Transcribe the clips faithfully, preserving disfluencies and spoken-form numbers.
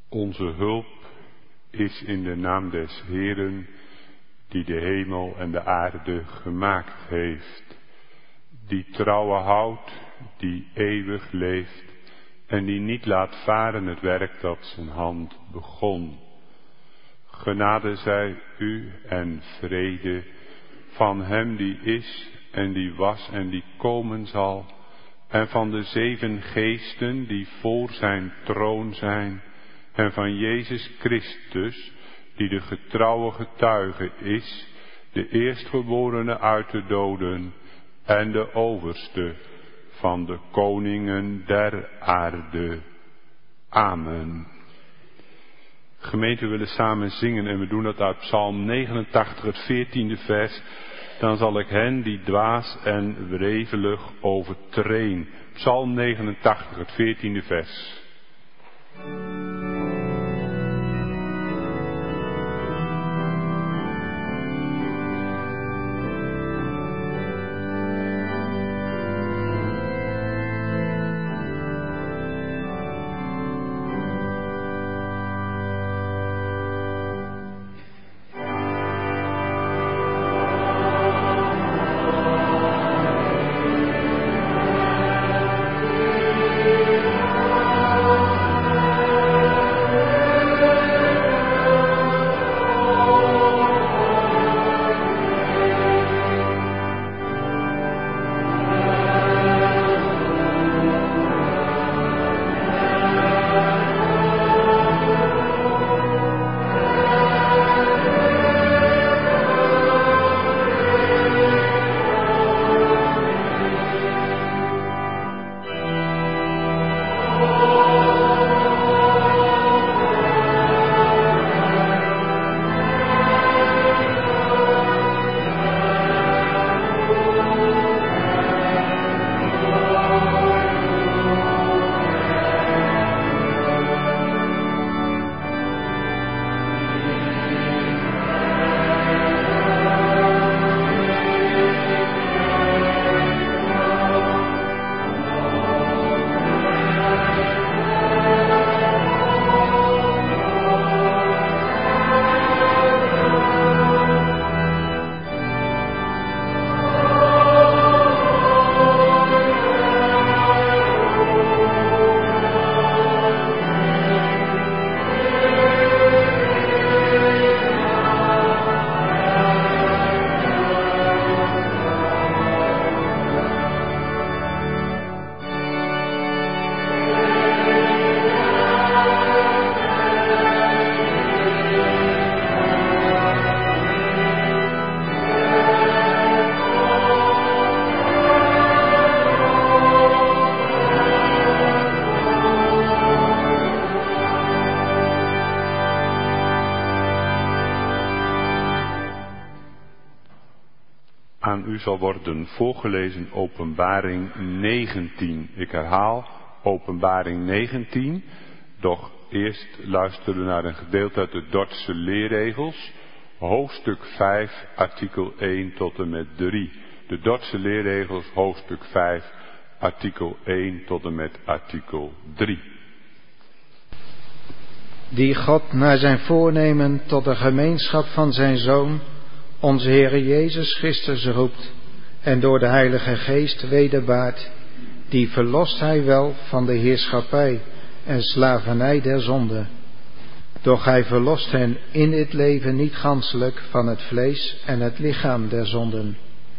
Onze hulp is in de naam des Heeren, die de hemel en de aarde gemaakt heeft, die trouwe houdt, die eeuwig leeft en die niet laat varen het werk dat zijn hand begon. Genade zij u en vrede van hem die is en die was en die komen zal, en van de zeven geesten die voor zijn troon zijn, en van Jezus Christus, die de getrouwe getuige is, de eerstgeborene uit de doden en de overste van de koningen der aarde. Amen. Gemeente, we willen samen zingen en we doen dat uit Psalm negenentachtig, het veertiende vers. Dan zal ik hen die dwaas en wrevelig overtreen. Psalm negenentachtig, het veertiende vers. Aan u zal worden voorgelezen Openbaring negentien. Ik herhaal Openbaring negentien. Doch eerst luisteren we naar een gedeelte uit de Dordtse leerregels. Hoofdstuk vijf, artikel één tot en met drie. De Dordtse leerregels, hoofdstuk vijf, artikel één tot en met artikel drie. Die God naar zijn voornemen tot de gemeenschap van zijn Zoon, onze Heere Jezus Christus, roept en door de Heilige Geest wederbaart, die verlost hij wel van de heerschappij en slavernij der zonde. Doch hij verlost hen in dit leven niet ganselijk van het vlees en het lichaam der zonden.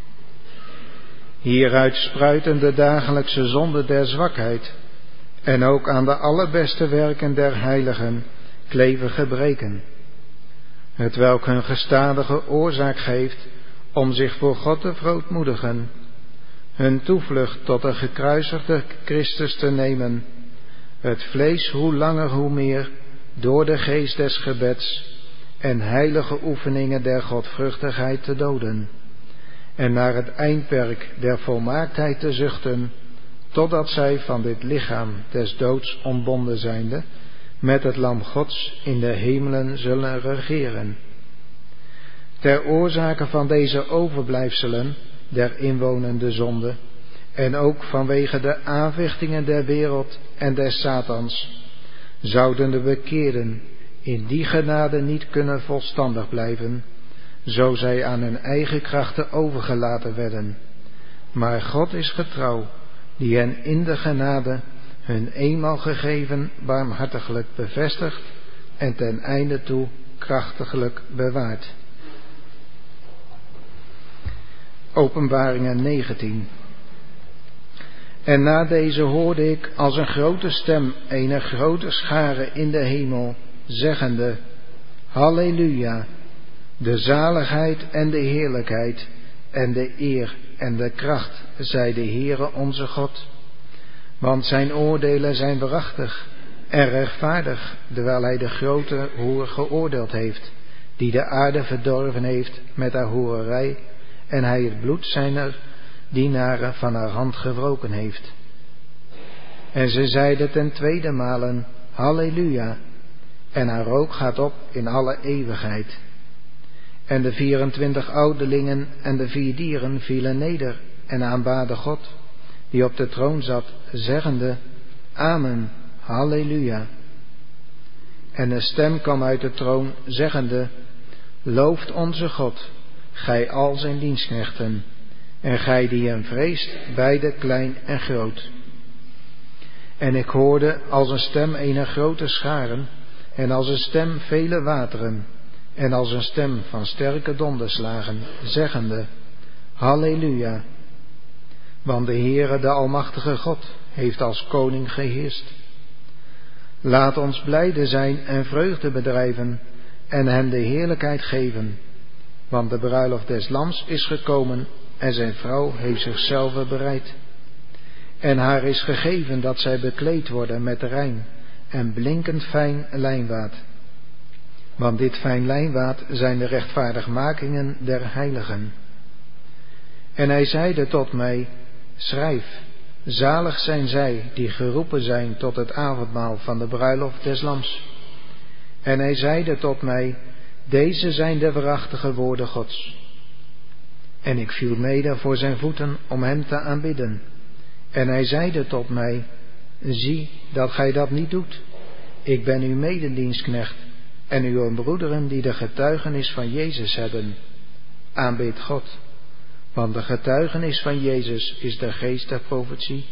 Hieruit spruiten de dagelijkse zonde der zwakheid en ook aan de allerbeste werken der heiligen kleven gebreken, hetwelk hun gestadige oorzaak geeft om zich voor God te verootmoedigen, hun toevlucht tot de gekruisigde Christus te nemen, het vlees hoe langer hoe meer door de geest des gebeds en heilige oefeningen der godvruchtigheid te doden, en naar het eindwerk der volmaaktheid te zuchten, totdat zij van dit lichaam des doods ontbonden zijnde, met het lam Gods in de hemelen zullen regeren. Ter oorzake van deze overblijfselen der inwonende zonde, en ook vanwege de aanvechtingen der wereld en des Satans, zouden de bekeerden in die genade niet kunnen volstandig blijven, zo zij aan hun eigen krachten overgelaten werden. Maar God is getrouw, die hen in de genade hun eenmaal gegeven barmhartiglijk bevestigt en ten einde toe krachtiglijk bewaart. Openbaringen negentien. En na deze hoorde ik als een grote stem een grote schare in de hemel, zeggende: Halleluja, de zaligheid en de heerlijkheid en de eer en de kracht zij de Heere onze God. Want zijn oordelen zijn waarachtig en rechtvaardig, terwijl hij de grote hoer geoordeeld heeft, die de aarde verdorven heeft met haar hoererij, en hij het bloed zijner dienaren van haar hand gewroken heeft. En ze zeiden ten tweede malen: Halleluja, en haar rook gaat op in alle eeuwigheid. En de vierentwintig ouderlingen en de vier dieren vielen neder en aanbaden God, die op de troon zat, zeggende: Amen, Halleluja. En een stem kwam uit de troon, zeggende: Looft onze God, gij al zijn dienstknechten, en gij die hem vreest, beide klein en groot. En ik hoorde als een stem eener grote scharen, en als een stem vele wateren, en als een stem van sterke donderslagen, zeggende: Halleluja. Want de Heere, de Almachtige God, heeft als koning geheerst. Laat ons blijde zijn en vreugde bedrijven, en hem de heerlijkheid geven. Want de bruiloft des Lams is gekomen, en zijn vrouw heeft zichzelf bereid. En haar is gegeven dat zij bekleed worden met rein en blinkend fijn lijnwaad. Want dit fijn lijnwaad zijn de rechtvaardigmakingen der heiligen. En hij zeide tot mij: Schrijf, zalig zijn zij die geroepen zijn tot het avondmaal van de bruiloft des Lams. En hij zeide tot mij: Deze zijn de waarachtige woorden Gods. En ik viel neder voor zijn voeten om hem te aanbidden. En hij zeide tot mij: Zie dat gij dat niet doet. Ik ben uw mededienstknecht en uw broederen die de getuigenis van Jezus hebben. Aanbid God, want de getuigenis van Jezus is de geest der profetie.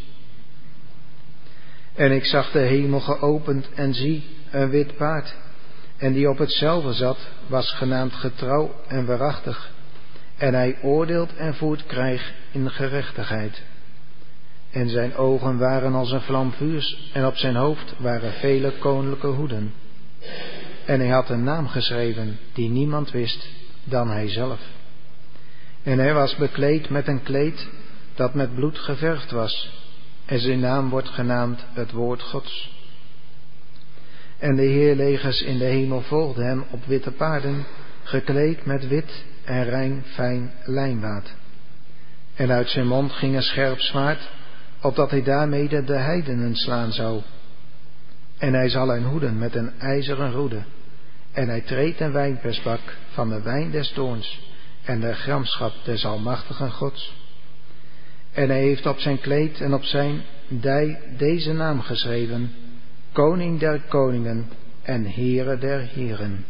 En ik zag de hemel geopend en zie een wit paard, en die op hetzelfde zat was genaamd getrouw en waarachtig, en hij oordeelt en voert krijg in gerechtigheid. En zijn ogen waren als een vlam vuurs, en op zijn hoofd waren vele koninklijke hoeden. En hij had een naam geschreven die niemand wist dan hij zelf. En hij was bekleed met een kleed dat met bloed geverfd was, en zijn naam wordt genaamd het Woord Gods. En de heerlegers in de hemel volgden hem op witte paarden, gekleed met wit en rein fijn lijnwaad. En uit zijn mond ging een scherp zwaard, opdat hij daarmede de heidenen slaan zou. En hij zal hen hoeden met een ijzeren roede. En hij treedt een wijnpersbak van de wijn des toorns en de gramschap des almachtigen Gods. En hij heeft op zijn kleed en op zijn dij deze naam geschreven: Koning der koningen en Heere der heren.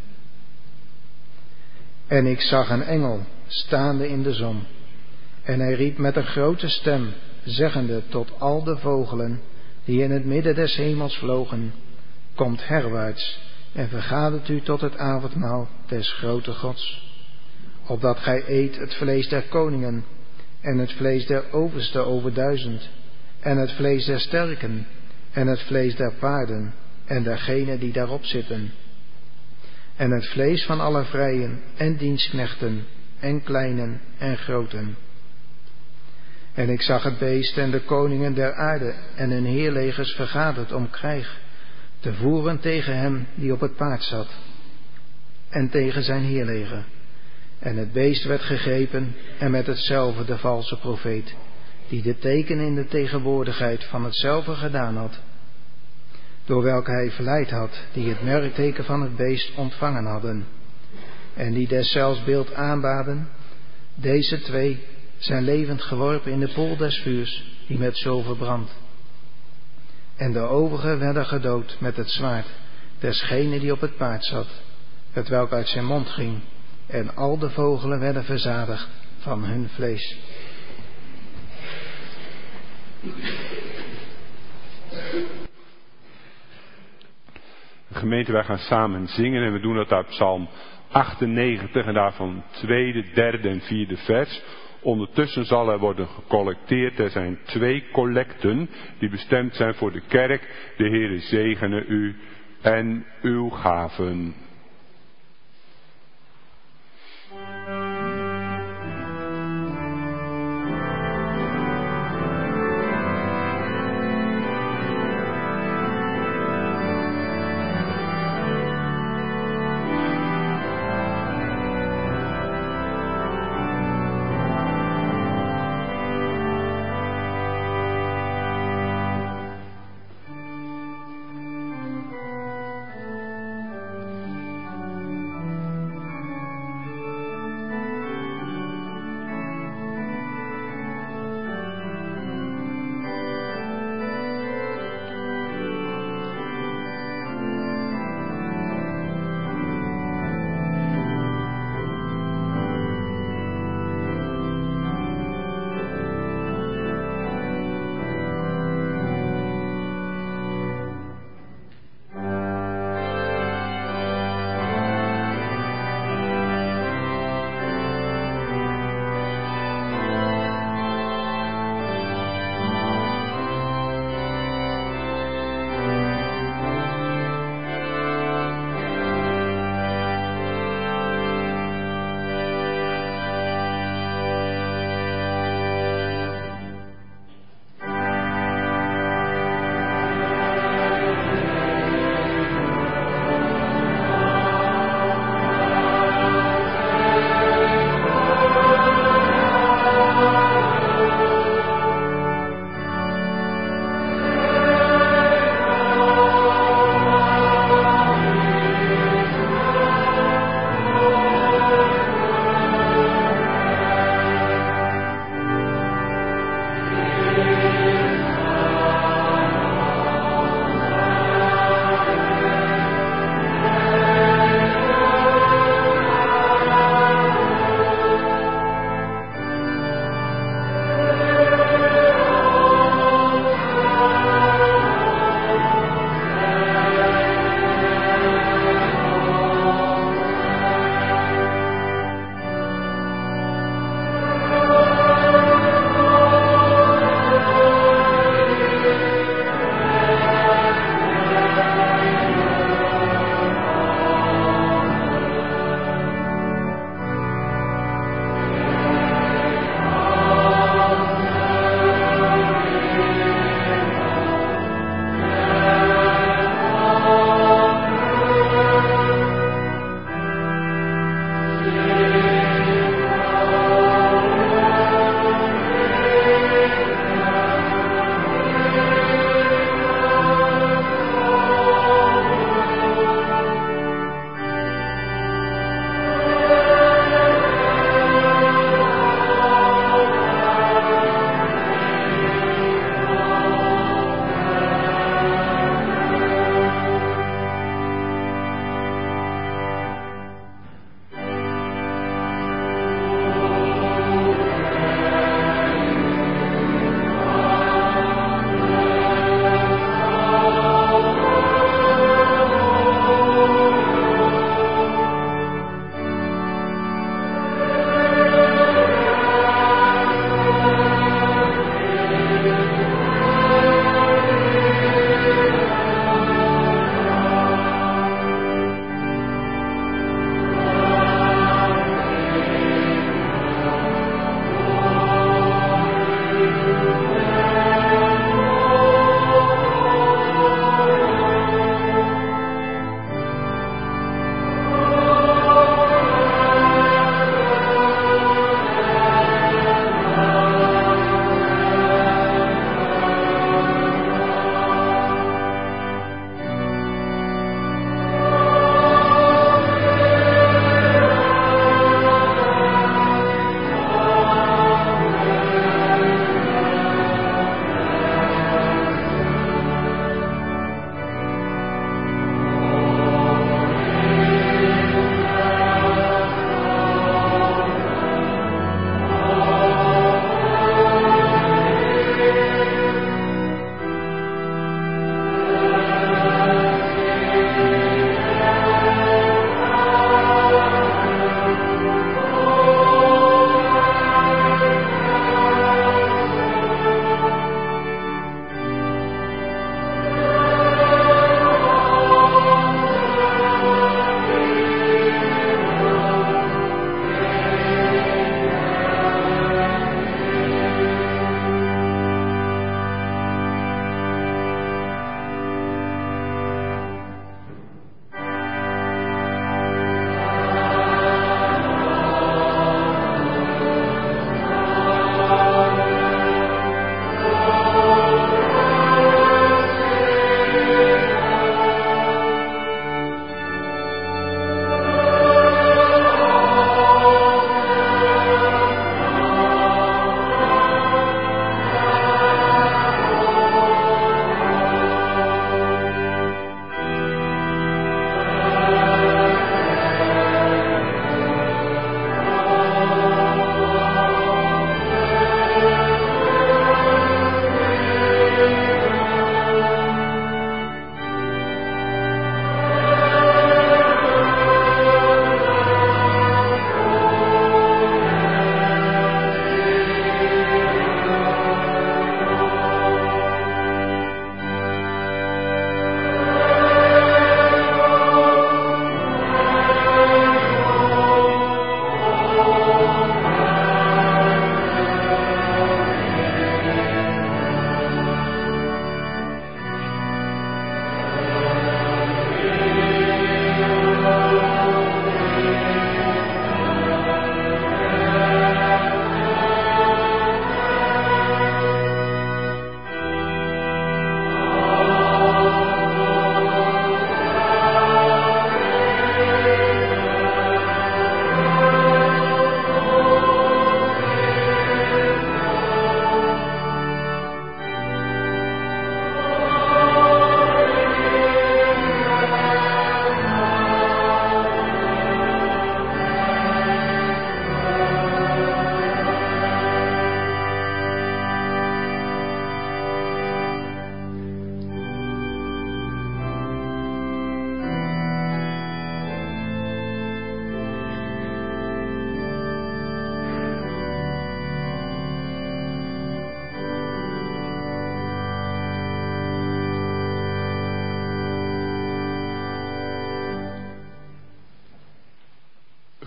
En ik zag een engel staande in de zon. En hij riep met een grote stem, zeggende tot al de vogelen die in het midden des hemels vlogen: Komt herwaarts en vergadert u tot het avondmaal des grote Gods, opdat gij eet het vlees der koningen en het vlees der overste over duizend en het vlees der sterken en het vlees der paarden en dergenen die daarop zitten en het vlees van alle vrijen en dienstknechten en kleinen en groten. En ik zag het beest en de koningen der aarde en hun heerlegers vergaderd om krijg te voeren tegen hem die op het paard zat en tegen zijn heerleger. En het beest werd gegrepen en met hetzelfde de valse profeet, die de teken in de tegenwoordigheid van hetzelfde gedaan had, door welke hij verleid had die het merkteken van het beest ontvangen hadden en die deszelfs beeld aanbaden. Deze twee zijn levend geworpen in de poel des vuurs die met zilver brandt. en de overigen werden gedood met het zwaard desgene die op het paard zat, hetwelk uit zijn mond ging, en al de vogelen werden verzadigd van hun vlees. Gemeente, wij gaan samen zingen en we doen dat uit Psalm achtennegentig en daarvan tweede, derde en vierde vers. Ondertussen zal er worden gecollecteerd. Er zijn twee collecten die bestemd zijn voor de kerk. De Heere zegene u en uw gaven.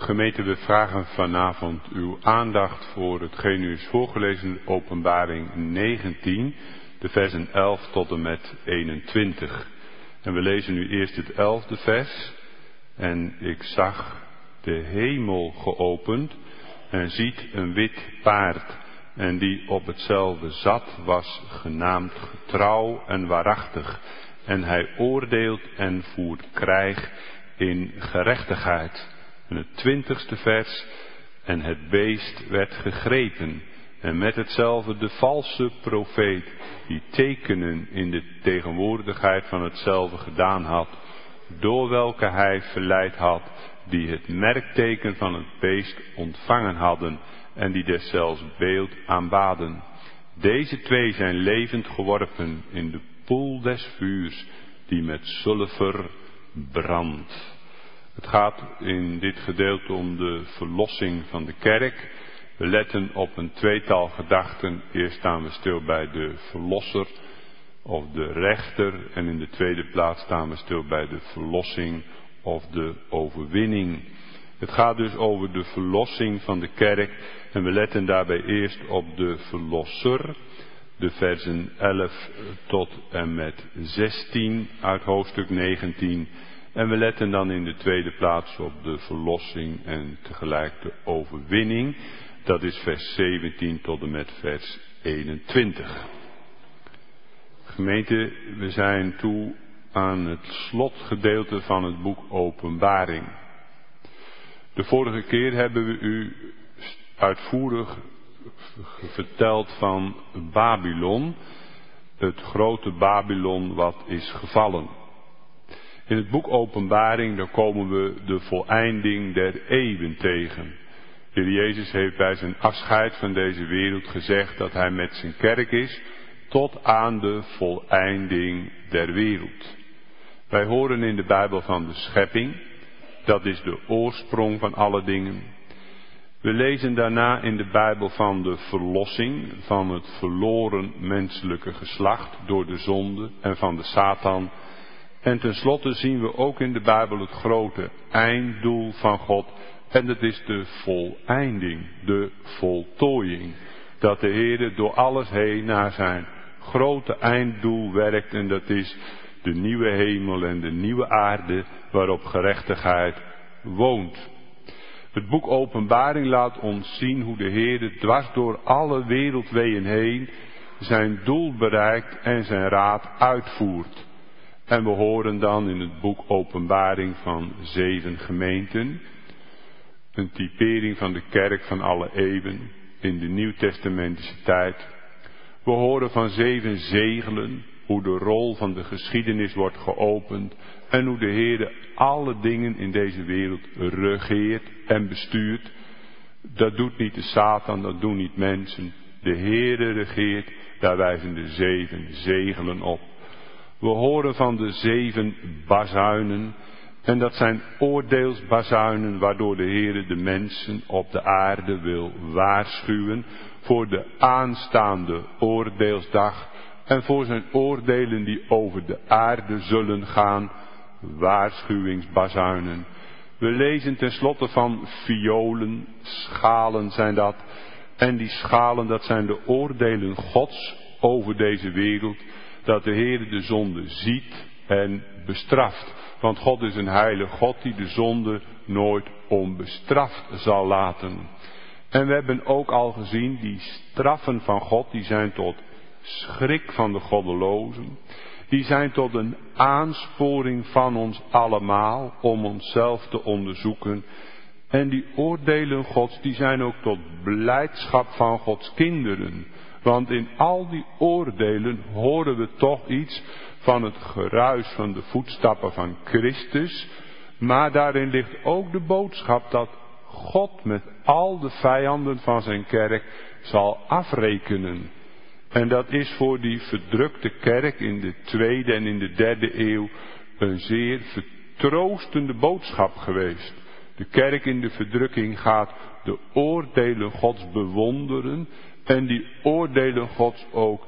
Gemeente, we vragen vanavond uw aandacht voor hetgeen u is voorgelezen, Openbaring negentien, de versen elf tot en met eenentwintig. En we lezen nu eerst het elfde vers. En ik zag de hemel geopend en ziet een wit paard. En die op hetzelfde zat was genaamd getrouw en waarachtig. En hij oordeelt en voert krijg in gerechtigheid. En het twintigste vers. En het beest werd gegrepen. En met hetzelfde de valse profeet. Die tekenen in de tegenwoordigheid van hetzelfde gedaan had. Door welke hij verleid had. Die het merkteken van het beest ontvangen hadden. En die deszelfs beeld aanbaden. Deze twee zijn levend geworpen in de poel des vuurs. Die met sulfer brandt. Het gaat in dit gedeelte om de verlossing van de kerk. We letten op een tweetal gedachten. Eerst staan we stil bij de verlosser of de rechter. En in de tweede plaats staan we stil bij de verlossing of de overwinning. Het gaat dus over de verlossing van de kerk. En we letten daarbij eerst op de verlosser. De versen elf tot en met zestien uit hoofdstuk negentien. En we letten dan in de tweede plaats op de verlossing en tegelijk de overwinning. Dat is vers zeventien tot en met vers eenentwintig. Gemeente, we zijn toe aan het slotgedeelte van het boek Openbaring. De vorige keer hebben we u uitvoerig verteld van Babylon. Het grote Babylon wat is gevallen. In het boek Openbaring, daar komen we de voleinding der eeuwen tegen. De Heer Jezus heeft bij zijn afscheid van deze wereld gezegd dat hij met zijn kerk is tot aan de voleinding der wereld. Wij horen in de Bijbel van de schepping, dat is de oorsprong van alle dingen. We lezen daarna in de Bijbel van de verlossing van het verloren menselijke geslacht door de zonde en van de Satan. En tenslotte zien we ook in de Bijbel het grote einddoel van God. En dat is de voleinding, de voltooiing. Dat de Heer door alles heen naar zijn grote einddoel werkt. En dat is de nieuwe hemel en de nieuwe aarde waarop gerechtigheid woont. Het boek Openbaring laat ons zien hoe de Heer dwars door alle wereldweeën heen zijn doel bereikt en zijn raad uitvoert. En we horen dan in het boek Openbaring van zeven gemeenten. Een typering van de kerk van alle eeuwen in de nieuwtestamentische tijd. We horen van zeven zegelen, hoe de rol van de geschiedenis wordt geopend. En hoe de Heer alle dingen in deze wereld regeert en bestuurt. Dat doet niet de Satan, dat doen niet mensen. De Heer regeert, daar wijzen de zeven zegelen op. We horen van de zeven bazuinen. En dat zijn oordeelsbazuinen waardoor de Heer de mensen op de aarde wil waarschuwen. Voor de aanstaande oordeelsdag. En voor zijn oordelen die over de aarde zullen gaan. Waarschuwingsbazuinen. We lezen tenslotte van violen, schalen zijn dat. En die schalen, dat zijn de oordelen Gods over deze wereld. Dat de Heer de zonde ziet en bestraft. Want God is een heilige God die de zonde nooit onbestraft zal laten. En we hebben ook al gezien, die straffen van God, die zijn tot schrik van de goddelozen. Die zijn tot een aansporing van ons allemaal om onszelf te onderzoeken. En die oordelen Gods, die zijn ook tot blijdschap van Gods kinderen. Want in al die oordelen horen we toch iets van het geruis van de voetstappen van Christus. Maar daarin ligt ook de boodschap dat God met al de vijanden van zijn kerk zal afrekenen. En dat is voor die verdrukte kerk in de tweede en in de derde eeuw een zeer vertroostende boodschap geweest. De kerk in de verdrukking gaat de oordelen Gods bewonderen en die oordelen Gods ook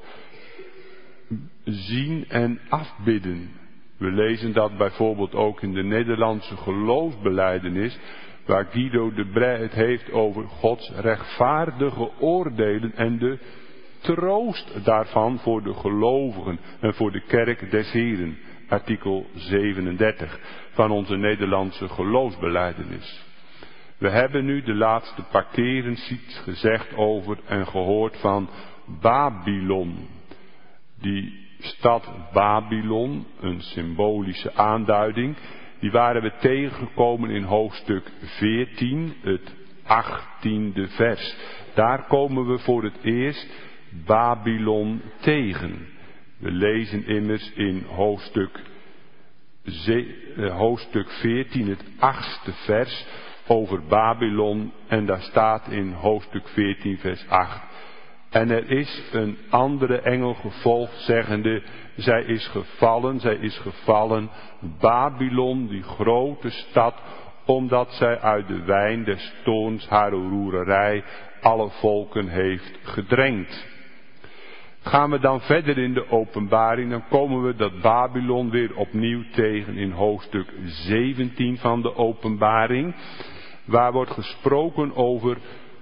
zien en afbidden. We lezen dat bijvoorbeeld ook in de Nederlandse geloofsbelijdenis, waar Guido de Brij het heeft over Gods rechtvaardige oordelen en de troost daarvan voor de gelovigen en voor de kerk des Heren. Artikel zevenendertig van onze Nederlandse geloofsbelijdenis. We hebben nu de laatste paar keren iets gezegd over en gehoord van Babylon. Die stad Babylon, een symbolische aanduiding, die waren we tegengekomen in hoofdstuk veertien, het achttiende vers. Daar komen we voor het eerst Babylon tegen. We lezen immers in hoofdstuk, ze, eh, hoofdstuk veertien, het achtste vers, over Babylon. En daar staat in hoofdstuk veertien, vers acht. En er is een andere engel gevolgd, zeggende, zij is gevallen, zij is gevallen, Babylon, die grote stad, omdat zij uit de wijn des toorns haar roererij alle volken heeft gedrenkt. Gaan we dan verder in de openbaring, dan komen we dat Babylon weer opnieuw tegen in hoofdstuk zeventien van de openbaring, waar wordt gesproken over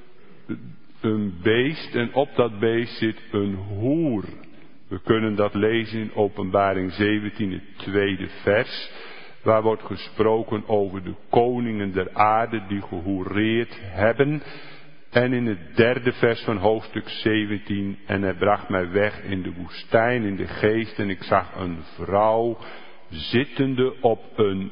een beest en op dat beest zit een hoer. We kunnen dat lezen in openbaring zeventien, het tweede vers, waar wordt gesproken over de koningen der aarde die gehoereerd hebben. En in het derde vers van hoofdstuk zeventien, en hij bracht mij weg in de woestijn in de geest en ik zag een vrouw zittende op een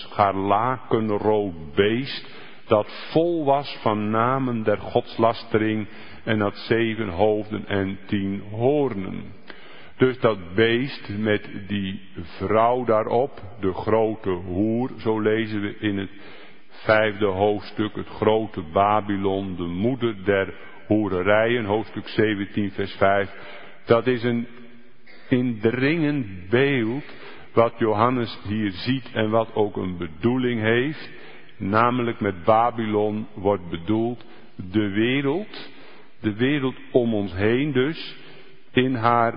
scharlakenrood beest, dat vol was van namen der godslastering en had zeven hoofden en tien hoornen. Dus dat beest met die vrouw daarop, de grote hoer, zo lezen we in het vijfde hoofdstuk, het grote Babylon, de moeder der hoererijen, hoofdstuk zeventien vers vijf. Dat is een indringend beeld wat Johannes hier ziet en wat ook een bedoeling heeft. Namelijk met Babylon wordt bedoeld de wereld, de wereld om ons heen dus, in haar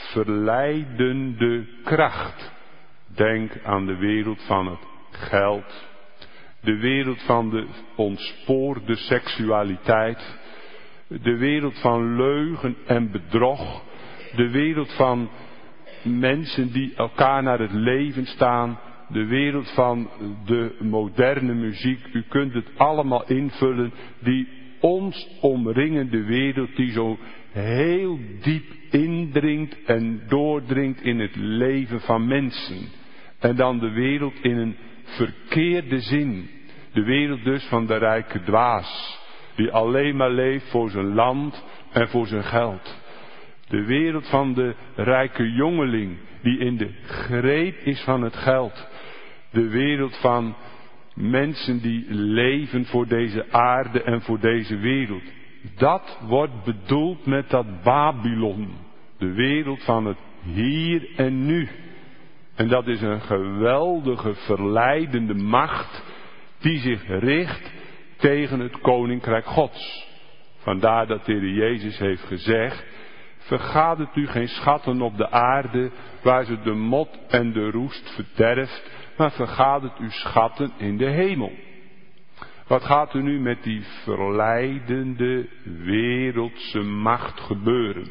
verleidende kracht. Denk aan de wereld van het geld, de wereld van de ontspoorde seksualiteit, de wereld van leugen en bedrog, de wereld van mensen die elkaar naar het leven staan, de wereld van de moderne muziek. U kunt het allemaal invullen, die ons omringende wereld die zo heel diep indringt en doordringt in het leven van mensen. En dan de wereld in een verkeerde zin. De wereld dus van de rijke dwaas, die alleen maar leeft voor zijn land en voor zijn geld. De wereld van de rijke jongeling, die in de greep is van het geld. De wereld van mensen die leven voor deze aarde en voor deze wereld. Dat wordt bedoeld met dat Babylon. De wereld van het hier en nu. En dat is een geweldige verleidende macht die zich richt tegen het koninkrijk Gods. Vandaar dat de Heer Jezus heeft gezegd, vergadert u geen schatten op de aarde waar ze de mot en de roest verderft, maar vergadert u schatten in de hemel. Wat gaat er nu met die verleidende wereldse macht gebeuren?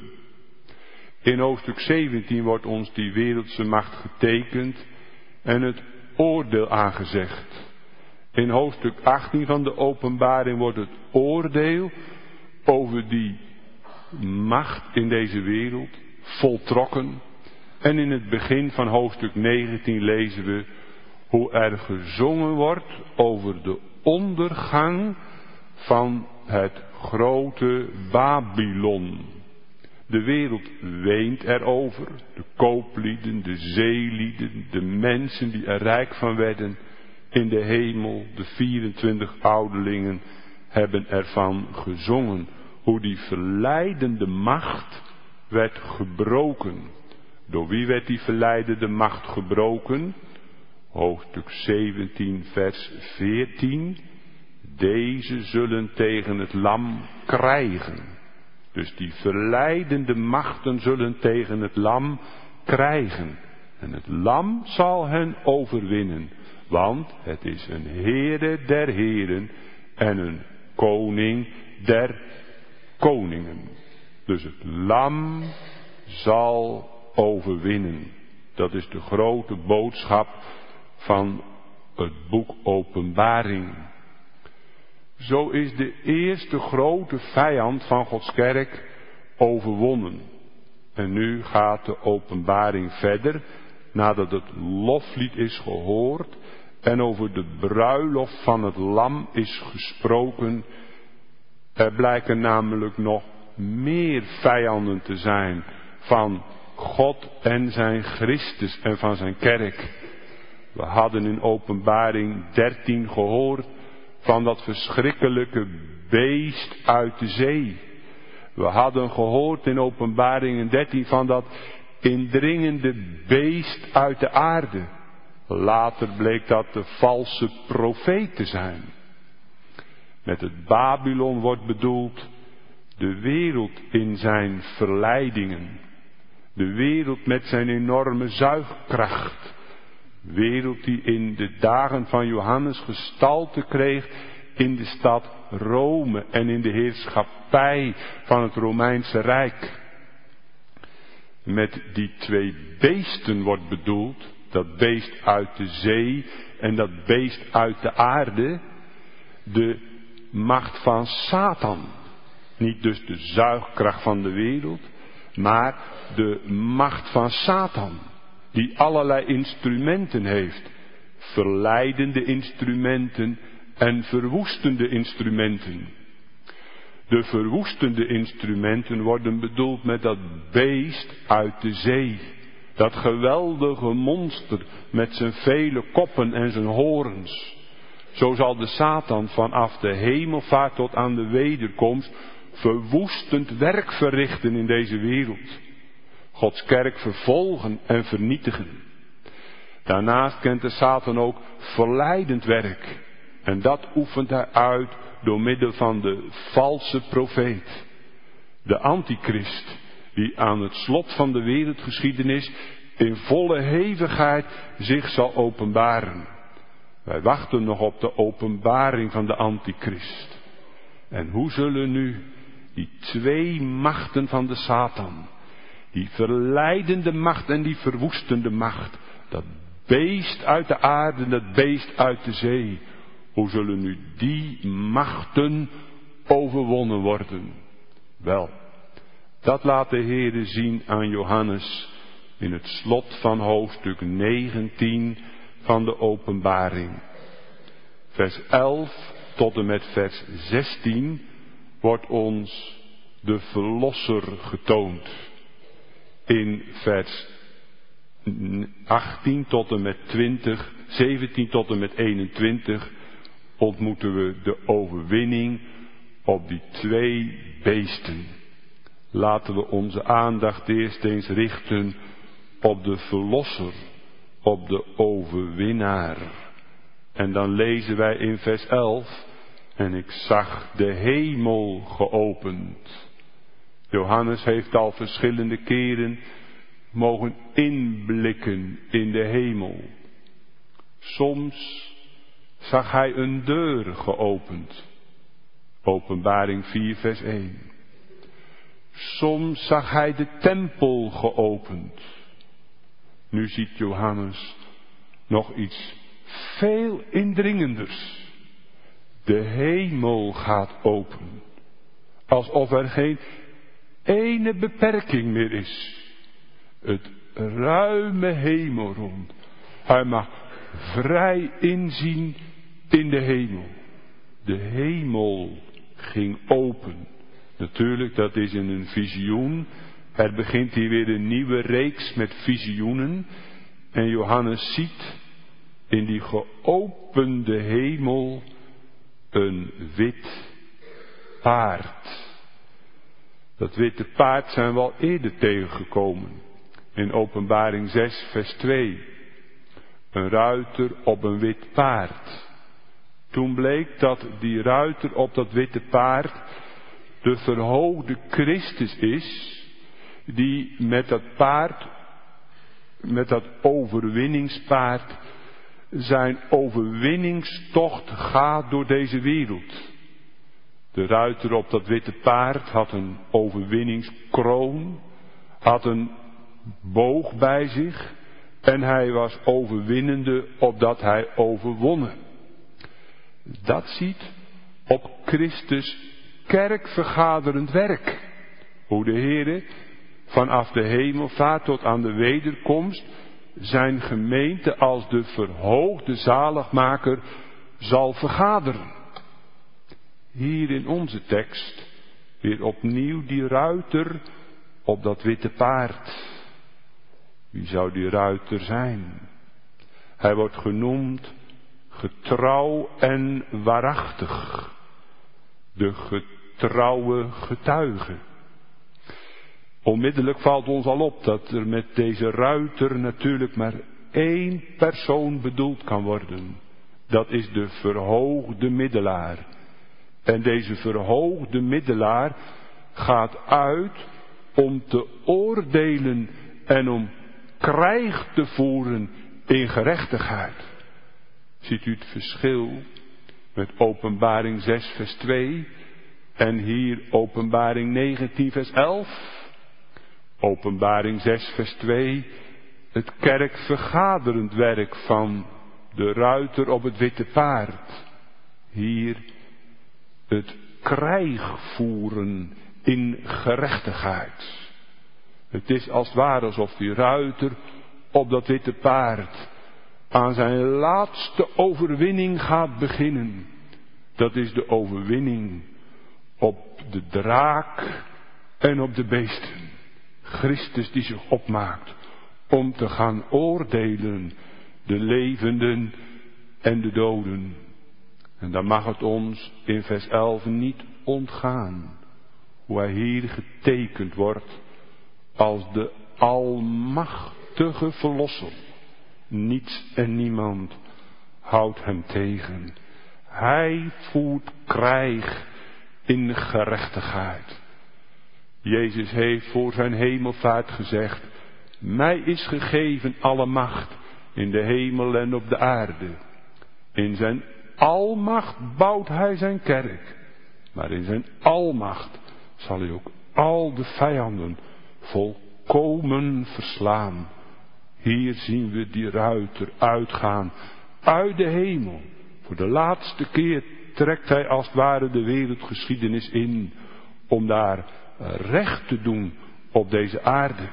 In hoofdstuk zeventien wordt ons die wereldse macht getekend en het oordeel aangezegd. In hoofdstuk achttien van de openbaring wordt het oordeel over die macht in deze wereld voltrokken. En in het begin van hoofdstuk negentien lezen we hoe er gezongen wordt over de ondergang van het grote Babylon. De wereld weent erover. De kooplieden, de zeelieden, de mensen die er rijk van werden. In de hemel, de vierentwintig ouderlingen hebben ervan gezongen. Hoe die verleidende macht werd gebroken. Door wie werd die verleidende macht gebroken? Hoofdstuk zeventien vers veertien. Deze zullen tegen het lam krijgen. Dus die verleidende machten zullen tegen het lam krijgen. En het lam zal hen overwinnen. Want het is een Heere der heren en een koning der koningen. Dus het lam zal overwinnen. Dat is de grote boodschap van het boek Openbaring. Zo is de eerste grote vijand van Gods kerk overwonnen. En nu gaat de openbaring verder, nadat het loflied is gehoord en over de bruiloft van het lam is gesproken. Er blijken namelijk nog meer vijanden te zijn van God en zijn Christus en van zijn kerk. We hadden in Openbaring dertien gehoord van dat verschrikkelijke beest uit de zee. We hadden gehoord in Openbaring dertien van dat indringende beest uit de aarde. Later bleek dat de valse profeet te zijn. Met het Babylon wordt bedoeld de wereld in zijn verleidingen. De wereld met zijn enorme zuigkracht. Wereld die in de dagen van Johannes gestalte kreeg in de stad Rome en in de heerschappij van het Romeinse Rijk. Met die twee beesten wordt bedoeld, dat beest uit de zee en dat beest uit de aarde, de macht van Satan. Niet dus de zuigkracht van de wereld, maar de macht van Satan, die allerlei instrumenten heeft. Verleidende instrumenten en verwoestende instrumenten. De verwoestende instrumenten worden bedoeld met dat beest uit de zee. Dat geweldige monster met zijn vele koppen en zijn horens. Zo zal de Satan vanaf de hemelvaart tot aan de wederkomst verwoestend werk verrichten in deze wereld. Gods kerk vervolgen en vernietigen. Daarnaast kent de Satan ook verleidend werk. En dat oefent hij uit door middel van de valse profeet. De antichrist, die aan het slot van de wereldgeschiedenis in volle hevigheid zich zal openbaren. Wij wachten nog op de openbaring van de antichrist. En hoe zullen nu die twee machten van de Satan, die verleidende macht en die verwoestende macht, dat beest uit de aarde en dat beest uit de zee, hoe zullen nu die machten overwonnen worden? Wel, dat laat de Heere zien aan Johannes in het slot van hoofdstuk negentien van de openbaring. Vers elf tot en met vers zestien wordt ons de Verlosser getoond. In vers achttien tot en met twintig, zeventien tot en met eenentwintig ontmoeten we de overwinning op die twee beesten. Laten we onze aandacht eerst eens richten op de Verlosser, op de overwinnaar. En dan lezen wij in vers elf, en ik zag de hemel geopend. Johannes heeft al verschillende keren mogen inblikken in de hemel. Soms zag hij een deur geopend. Openbaring vier vers één. Soms zag hij de tempel geopend. Nu ziet Johannes nog iets veel indringenders. De hemel gaat open. Alsof er geen ene beperking meer is. Het ruime hemelrond. Hij mag vrij inzien in de hemel. De hemel ging open. Natuurlijk, dat is in een visioen. Er begint hier weer een nieuwe reeks met visioenen. En Johannes ziet in die geopende hemel een wit paard. Dat witte paard zijn we al eerder tegengekomen. In Openbaring zes vers twee. Een ruiter op een wit paard. Toen bleek dat die ruiter op dat witte paard de verhoogde Christus is, die met dat paard, met dat overwinningspaard, zijn overwinningstocht gaat door deze wereld. De ruiter op dat witte paard had een overwinningskroon, had een boog bij zich en hij was overwinnende opdat hij overwonnen. Dat ziet op Christus kerkvergaderend werk. Hoe de Heere vanaf de hemelvaart tot aan de wederkomst zijn gemeente als de verhoogde zaligmaker zal vergaderen. Hier in onze tekst weer opnieuw die ruiter op dat witte paard. Wie zou die ruiter zijn? Hij wordt genoemd getrouw en waarachtig. De getrouwe getuige. Onmiddellijk valt ons al op dat er met deze ruiter natuurlijk maar één persoon bedoeld kan worden. Dat is de verhoogde middelaar. En deze verhoogde middelaar gaat uit om te oordelen en om krijg te voeren in gerechtigheid. Ziet u het verschil met Openbaring zes vers twee en hier Openbaring negentien vers elf? Openbaring zes vers twee, het kerkvergaderend werk van de ruiter op het witte paard. Hier het krijgvoeren in gerechtigheid. Het is als het ware alsof die ruiter op dat witte paard aan zijn laatste overwinning gaat beginnen. Dat is de overwinning op de draak en op de beesten. Christus die zich opmaakt om te gaan oordelen de levenden en de doden. En dan mag het ons in vers elf niet ontgaan hoe hij hier getekend wordt als de almachtige verlosser. Niets en niemand houdt hem tegen. Hij voert krijg in gerechtigheid. Jezus heeft voor zijn hemelvaart gezegd: mij is gegeven alle macht in de hemel en op de aarde. In zijn almacht bouwt hij zijn kerk. Maar in zijn almacht zal hij ook al de vijanden volkomen verslaan. Hier zien we die ruiter uitgaan uit de hemel. Voor de laatste keer trekt hij als het ware de wereldgeschiedenis in om daar recht te doen op deze aarde.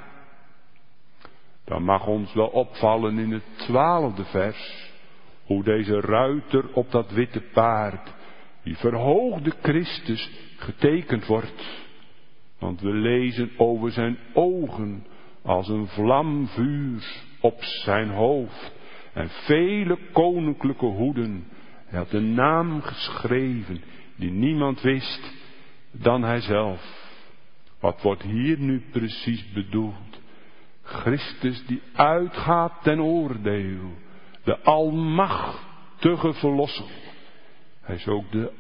Dan mag ons wel opvallen in het twaalfde vers hoe deze ruiter op dat witte paard, die verhoogde Christus, getekend wordt. Want we lezen over zijn ogen als een vlam vuurs op zijn hoofd en vele koninklijke hoeden. Hij had een naam geschreven die niemand wist dan hijzelf. Wat wordt hier nu precies bedoeld? Christus die uitgaat ten oordeel. De almachtige verlosser. Hij is ook de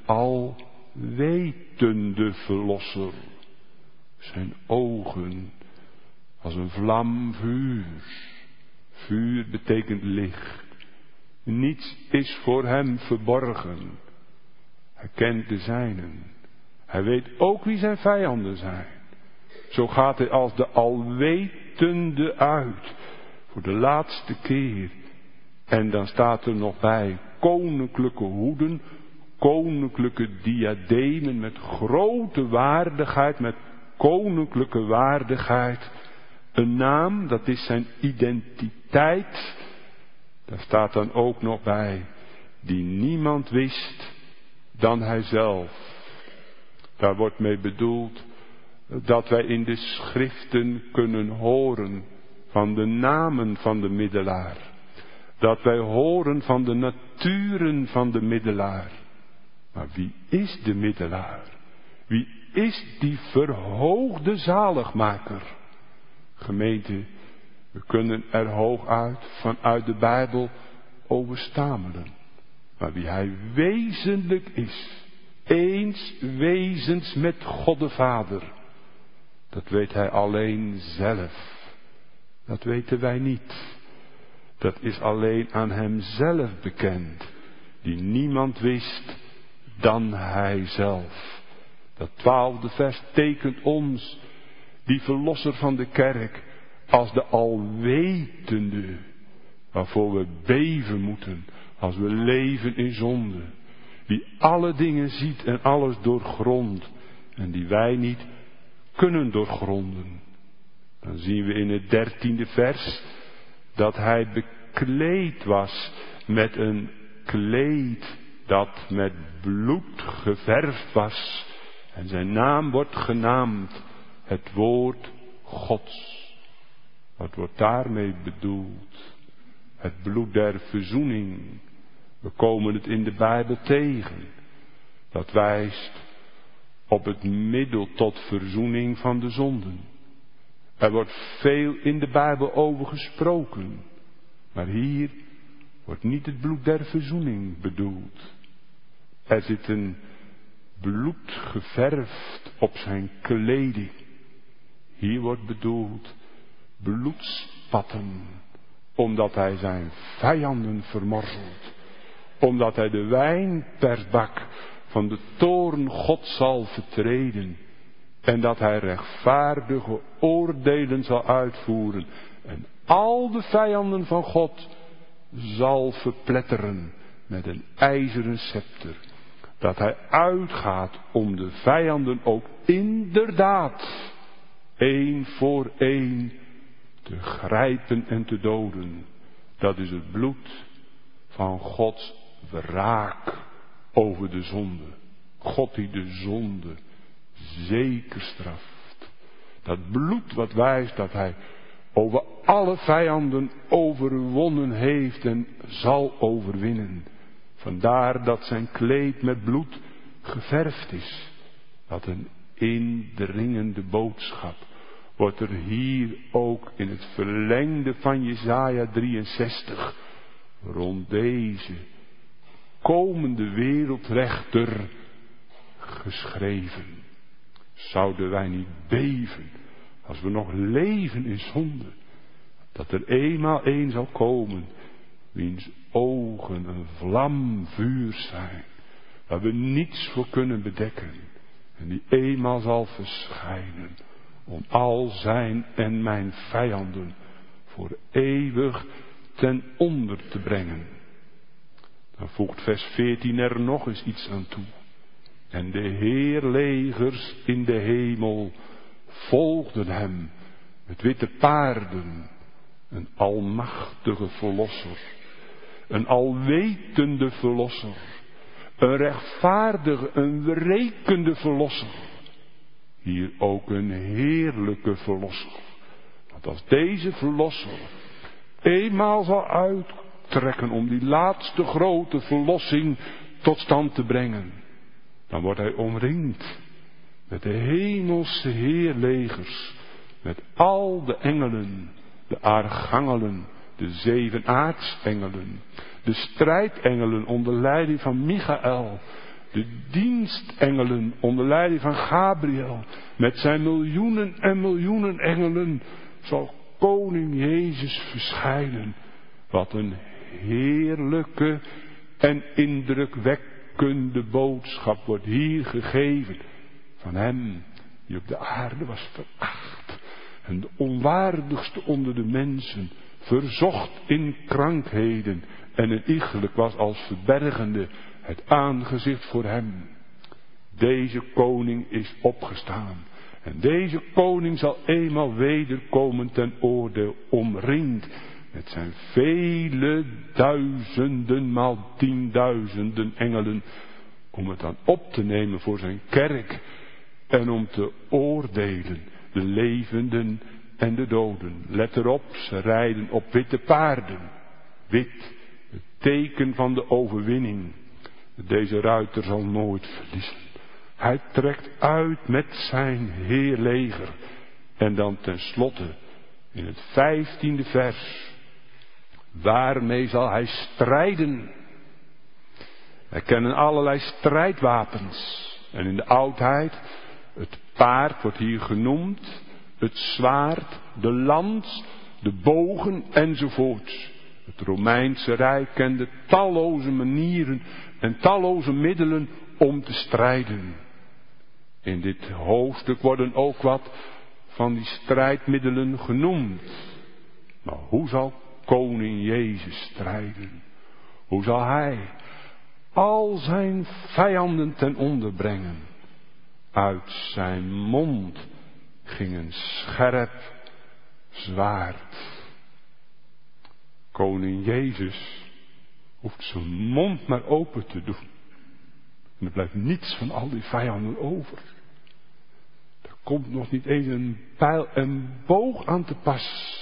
alwetende verlosser. Zijn ogen als een vlam vuur. Vuur betekent licht. Niets is voor hem verborgen. Hij kent de zijnen. Hij weet ook wie zijn vijanden zijn. Zo gaat hij als de alwetende uit. Voor de laatste keer. En dan staat er nog bij koninklijke hoeden. Koninklijke diademen met grote waardigheid. Met koninklijke waardigheid. Een naam, dat is zijn identiteit. Daar staat dan ook nog bij. Die niemand wist dan hijzelf. Daar wordt mee bedoeld dat wij in de schriften kunnen horen van de namen van de middelaar. Dat wij horen van de naturen van de middelaar. Maar wie is de middelaar? Wie is die verhoogde zaligmaker? Gemeente, we kunnen er hooguit vanuit de Bijbel over stamelen. Maar wie hij wezenlijk is, eens wezens met God de Vader, dat weet hij alleen zelf. Dat weten wij niet. dat is alleen aan hemzelf bekend, die niemand wist dan hij zelf. Dat twaalfde vers tekent ons, die verlosser van de kerk, als de alwetende, waarvoor we beven moeten als we leven in zonde. Die alle dingen ziet en alles doorgrondt en die wij niet kunnen doorgronden. Dan zien we in het dertiende vers dat hij bekleed was met een kleed dat met bloed geverfd was. En zijn naam wordt genaamd het woord Gods. Wat wordt daarmee bedoeld? Het bloed der verzoening. We komen het in de Bijbel tegen. Dat wijst op het middel tot verzoening van de zonden. Er wordt veel in de Bijbel over gesproken. Maar hier wordt niet het bloed der verzoening bedoeld. Er zit een bloed geverfd op zijn kleding. Hier wordt bedoeld bloedspatten, omdat hij zijn vijanden vermorzelt. Omdat hij de wijnpersbak van de toorn God zal vertreden. En dat hij rechtvaardige oordelen zal uitvoeren. En al de vijanden van God zal verpletteren met een ijzeren scepter. Dat hij uitgaat om de vijanden ook inderdaad één voor één te grijpen en te doden. Dat is het bloed van Gods wraak over de zonde. God die de zonde zeker straft. Dat bloed wat wijst dat hij over alle vijanden overwonnen heeft en zal overwinnen. Vandaar dat zijn kleed met bloed geverfd is. Dat een indringende boodschap wordt er hier ook in het verlengde van Jesaja drieënzestig rond deze komende wereldrechter geschreven. Zouden wij niet beven als we nog leven in zonde, dat er eenmaal een zal komen wiens ogen een vlam vuur zijn, waar we niets voor kunnen bedekken, en die eenmaal zal verschijnen om al zijn en mijn vijanden voor eeuwig ten onder te brengen. Dan voegt vers veertien er nog eens iets aan toe. En de heerlegers in de hemel volgden hem met witte paarden, een almachtige verlosser, een alwetende verlosser, een rechtvaardige, een wrekende verlosser. Hier ook een heerlijke verlosser. Want als deze verlosser eenmaal zal uittrekken om die laatste grote verlossing tot stand te brengen, dan wordt hij omringd met de hemelse heerlegers, met al de engelen, de archangelen, de zeven aartsengelen, de strijdengelen onder leiding van Michael, de dienstengelen onder leiding van Gabriel, met zijn miljoenen en miljoenen engelen zal koning Jezus verschijnen. Wat een heerlijke en indrukwekkende boodschap wordt hier gegeven van hem die op de aarde was veracht en de onwaardigste onder de mensen, verzocht in krankheden en een iegelijk was als verbergende het aangezicht voor hem. Deze koning is opgestaan en deze koning zal eenmaal wederkomen ten oordeel, omringd met zijn vele duizenden maal tienduizenden engelen, om het dan op te nemen voor zijn kerk en om te oordelen de levenden en de doden. Let erop, ze rijden op witte paarden. Wit, het teken van de overwinning. Deze ruiter zal nooit verliezen. Hij trekt uit met zijn heerleger. En dan tenslotte in het vijftiende vers. Waarmee zal hij strijden? Wij kennen allerlei strijdwapens. En in de oudheid, het paard wordt hier genoemd, het zwaard, de lans, de bogen enzovoort. Het Romeinse Rijk kende talloze manieren en talloze middelen om te strijden. In dit hoofdstuk worden ook wat van die strijdmiddelen genoemd. Maar hoe zal koning Jezus strijden? Hoe zal hij al zijn vijanden ten onder brengen? Uit zijn mond ging een scherp zwaard. Koning Jezus hoeft zijn mond maar open te doen. En er blijft niets van al die vijanden over. Er komt nog niet eens een pijl en boog aan te pas.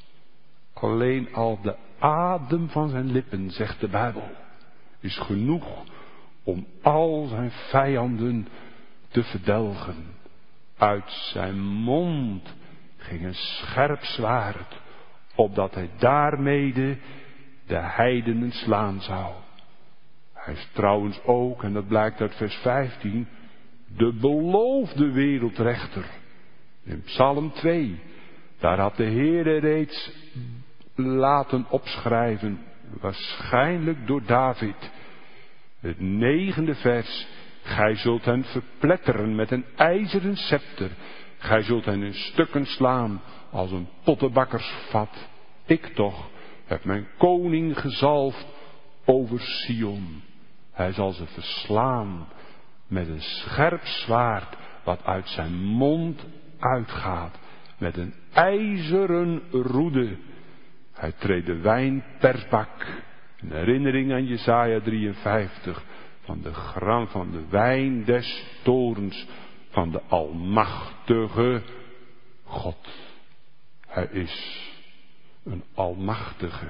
Alleen al de adem van zijn lippen, zegt de Bijbel, is genoeg om al zijn vijanden te verdelgen. Uit zijn mond ging een scherp zwaard, opdat hij daarmede de heidenen slaan zou. Hij is trouwens ook, en dat blijkt uit vers vijftien, de beloofde wereldrechter. In Psalm twee, daar had de Heere reeds laten opschrijven, waarschijnlijk door David, het negende vers: gij zult hen verpletteren met een ijzeren scepter, gij zult hen in stukken slaan als een pottenbakkersvat. Ik toch heb mijn koning gezalfd over Sion. Hij zal ze verslaan met een scherp zwaard wat uit zijn mond uitgaat, met een ijzeren roede. Hij treedt de wijnpersbak, in herinnering aan Jesaja drieënvijftig, van de gram van de wijn des toorns van de almachtige God. Hij is een almachtige,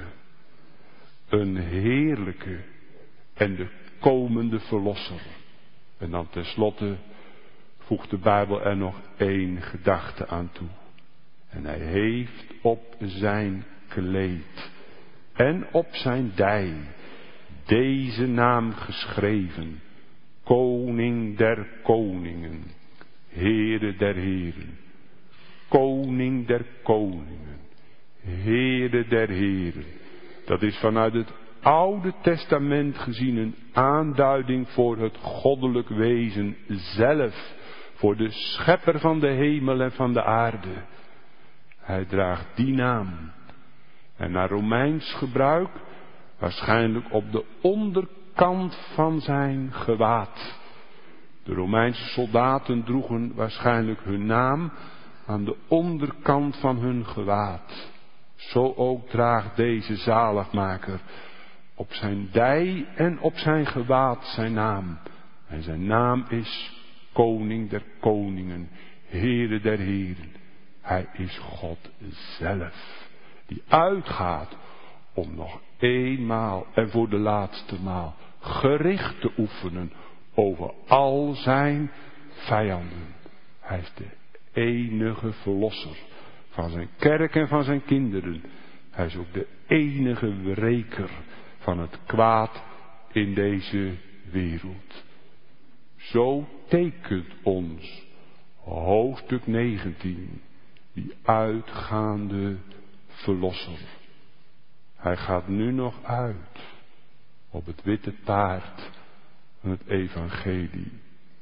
een heerlijke en de komende verlosser. En dan tenslotte voegt de Bijbel er nog één gedachte aan toe. En hij heeft op zijn kleed en op zijn dij deze naam geschreven: Koning der koningen, Heere der heren. Koning der koningen, Heere der heren. Dat is vanuit het Oude Testament gezien een aanduiding voor het goddelijk wezen zelf, voor de schepper van de hemel en van de aarde. Hij draagt die naam. En naar Romeins gebruik waarschijnlijk op de onderkant van zijn gewaad. De Romeinse soldaten droegen waarschijnlijk hun naam aan de onderkant van hun gewaad. Zo ook draagt deze zaligmaker op zijn dij en op zijn gewaad zijn naam. En zijn naam is Koning der koningen, Heere der heren. Hij is God zelf, die uitgaat om nog eenmaal en voor de laatste maal gericht te oefenen over al zijn vijanden. Hij is de enige verlosser van zijn kerk en van zijn kinderen. Hij is ook de enige wreker van het kwaad in deze wereld. Zo tekent ons hoofdstuk negentien die uitgaande verlosser. Hij gaat nu nog uit op het witte paard van het evangelie.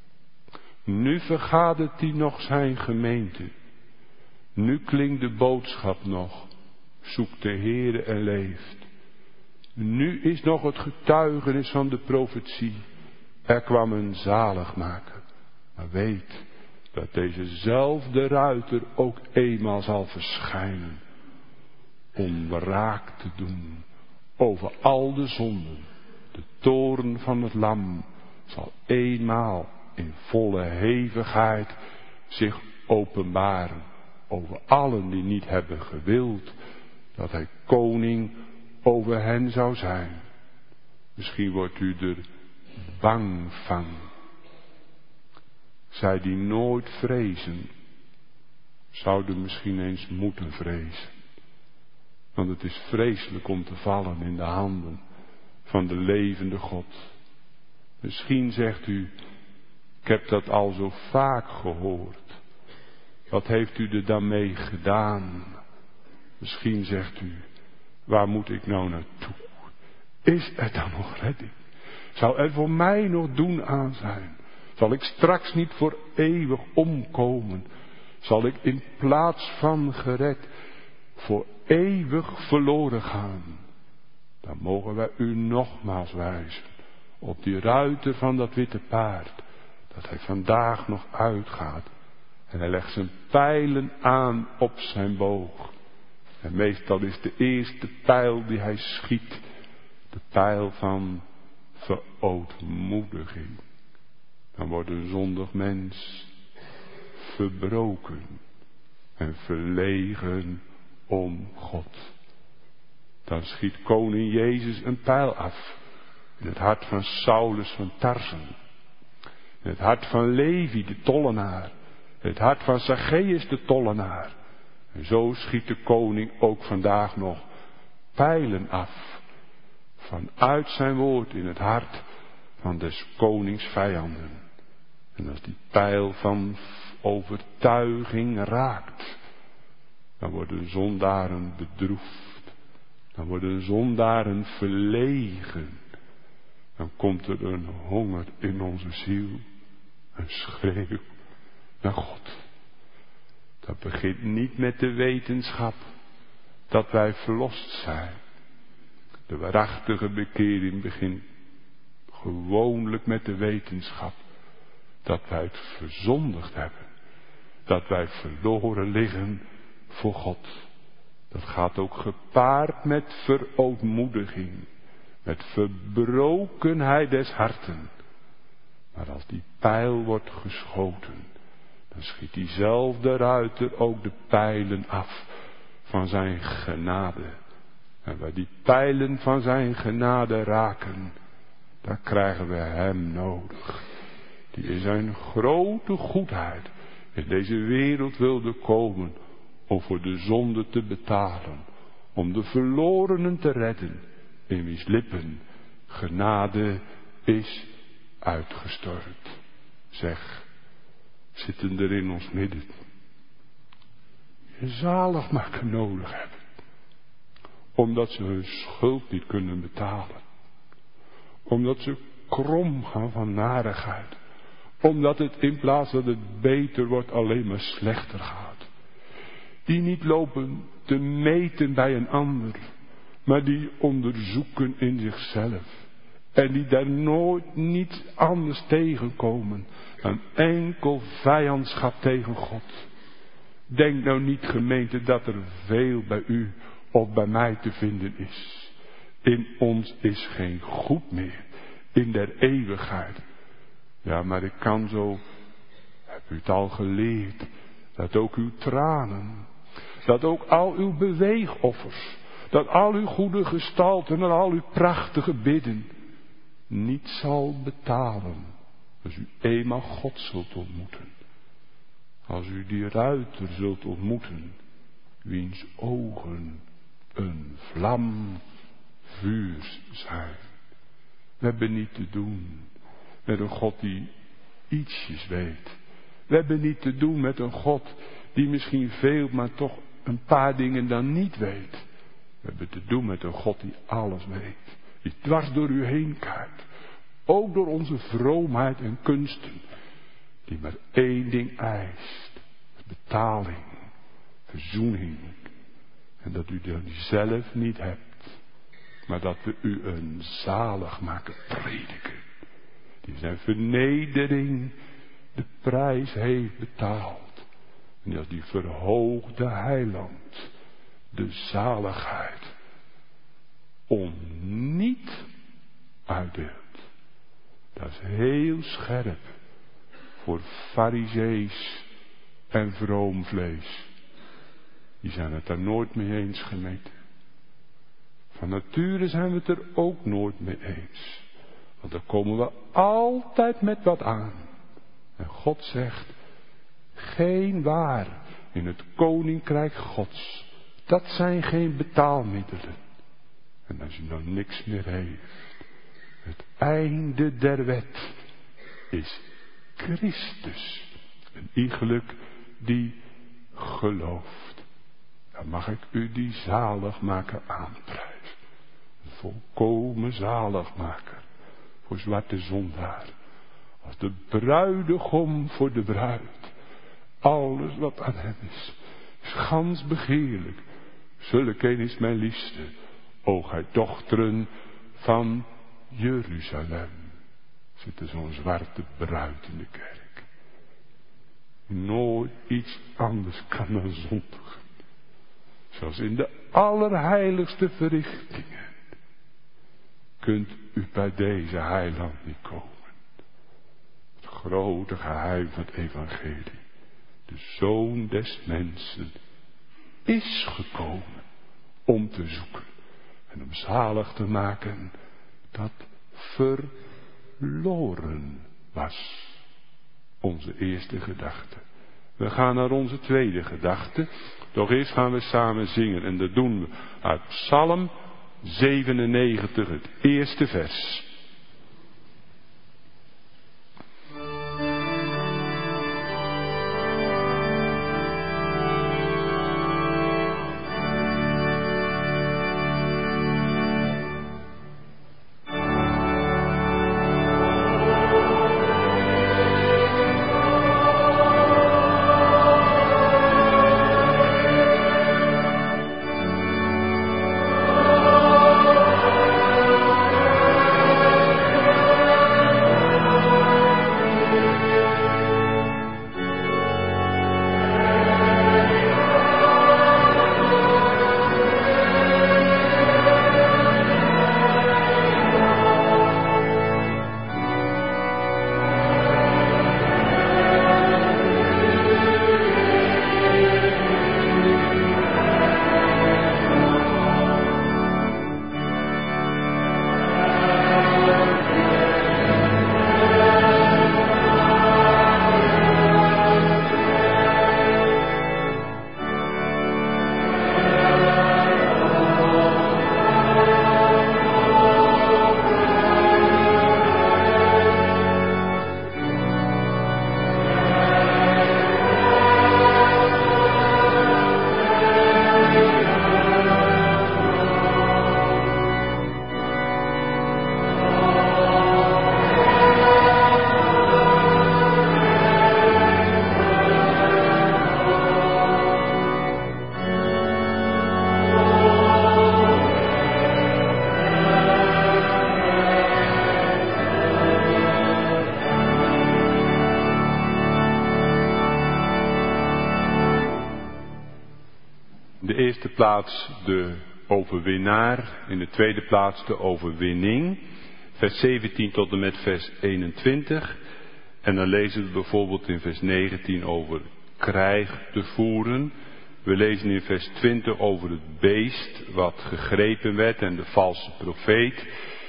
Nu vergadert hij nog zijn gemeente. Nu klinkt de boodschap nog: zoek de Heere en leeft. Nu is nog het getuigenis van de profetie: er kwam een zaligmaker. Maar weet dat dezezelfde ruiter ook eenmaal zal verschijnen om wraak te doen over al de zonden. De toorn van het lam zal eenmaal in volle hevigheid zich openbaren over allen die niet hebben gewild dat hij koning over hen zou zijn. Misschien wordt u er bang van. Zij die nooit vrezen, zouden misschien eens moeten vrezen. Want het is vreselijk om te vallen in de handen van de levende God. Misschien zegt u: ik heb dat al zo vaak gehoord. Wat heeft u er dan mee gedaan? Misschien zegt u: waar moet ik nou naartoe? Is er dan nog redding? Zal er voor mij nog doen aan zijn? Zal ik straks niet voor eeuwig omkomen? Zal ik in plaats van gered voor eeuwig verloren gaan? Dan mogen wij u nogmaals wijzen op die ruiter van dat witte paard, dat hij vandaag nog uitgaat. En hij legt zijn pijlen aan op zijn boog. En meestal is de eerste pijl die hij schiet de pijl van verootmoediging. Dan wordt een zondig mens verbroken en verlegen om God. Dan schiet koning Jezus een pijl af in het hart van Saulus van Tarsen, in het hart van Levi de tollenaar, in het hart van Zacchaeus de tollenaar. En zo schiet de koning ook vandaag nog pijlen af vanuit zijn woord in het hart van des konings vijanden. En als die pijl van overtuiging raakt, dan worden zondaren bedroefd, dan worden zondaren verlegen. Dan komt er een honger in onze ziel, een schreeuw naar God. Dat begint niet met de wetenschap dat wij verlost zijn. De waarachtige bekering begint gewoonlijk met de wetenschap dat wij het verzondigd hebben. Dat wij verloren liggen voor God. Dat gaat ook gepaard met verootmoediging. Met verbrokenheid des harten. Maar als die pijl wordt geschoten, dan schiet diezelfde ruiter ook de pijlen af van zijn genade. En waar die pijlen van zijn genade raken, daar krijgen we hem nodig. Die in zijn grote goedheid in deze wereld wilde komen om voor de zonde te betalen. Om de verlorenen te redden, in wiens lippen genade is uitgestort. Zeg, zitten er in ons midden die zaligmaker nodig hebben, omdat ze hun schuld niet kunnen betalen, omdat ze krom gaan van narigheid, omdat het in plaats dat het beter wordt alleen maar slechter gaat, die niet lopen te meten bij een ander, maar die onderzoeken in zichzelf. En die daar nooit niets anders tegenkomen dan enkel vijandschap tegen God. Denk nou niet, gemeente, dat er veel bij u of bij mij te vinden is. In ons is geen goed meer. In der eeuwigheid. Ja, maar ik kan zo, heb u het al geleerd, dat ook uw tranen, dat ook al uw beweegoffers, dat al uw goede gestalten en al uw prachtige bidden niet zal betalen als u eenmaal God zult ontmoeten. Als u die ruiter zult ontmoeten, wiens ogen een vlam vuurs zijn. We hebben niet te doen met een God die ietsjes weet. We hebben niet te doen met een God die misschien veel, maar toch een paar dingen dan niet weet. We hebben te doen met een God die alles weet. Die dwars door u heen kijkt. Ook door onze vroomheid en kunsten. Die maar één ding eist. Betaling. Verzoening. En dat u dat zelf niet hebt. Maar dat we u een zaligmaker prediken. Die zijn vernedering de prijs heeft betaald. En dat die verhoogde heiland de zaligheid om niet uitdeelt. Dat is heel scherp voor farizees en vroom vlees. Die zijn het daar nooit mee eens, gemeente. Van nature zijn we het er ook nooit mee eens. Want dan komen we altijd met wat aan. En God zegt, geen waar in het koninkrijk Gods. Dat zijn geen betaalmiddelen. En als u dan niks meer heeft. Het einde der wet is Christus. Een iegelijk die gelooft. dan mag ik u die zaligmaker aanprijzen. Een volkomen zaligmaker voor zwarte zondaar. Als de bruidegom voor de bruid. Alles wat aan hem is, is gans begeerlijk. Zulke een is mijn liefste, o gij dochteren van Jeruzalem. Zit er zo'n zwarte bruid in de kerk. Nooit iets anders kan dan zondigen. Zoals in de allerheiligste verrichtingen. Kunt u bij deze heiland niet komen. Het grote geheim van het evangelie. De Zoon des mensen is gekomen om te zoeken. En om zalig te maken dat verloren was. Onze eerste gedachte. We gaan naar onze tweede gedachte. Doch eerst gaan we samen zingen. En dat doen we uit Psalm zevenennegentig, het eerste vers. eerste plaats de overwinnaar, in de tweede plaats de overwinning. Vers zeventien tot en met vers eenentwintig. En dan lezen we bijvoorbeeld in vers negentien over krijg te voeren. We lezen in vers twintig over het beest wat gegrepen werd en de valse profeet.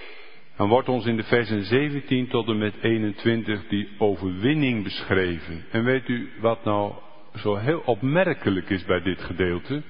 Dan wordt ons in de versen zeventien tot en met eenentwintig die overwinning beschreven. En weet u wat nou zo heel opmerkelijk is bij dit gedeelte?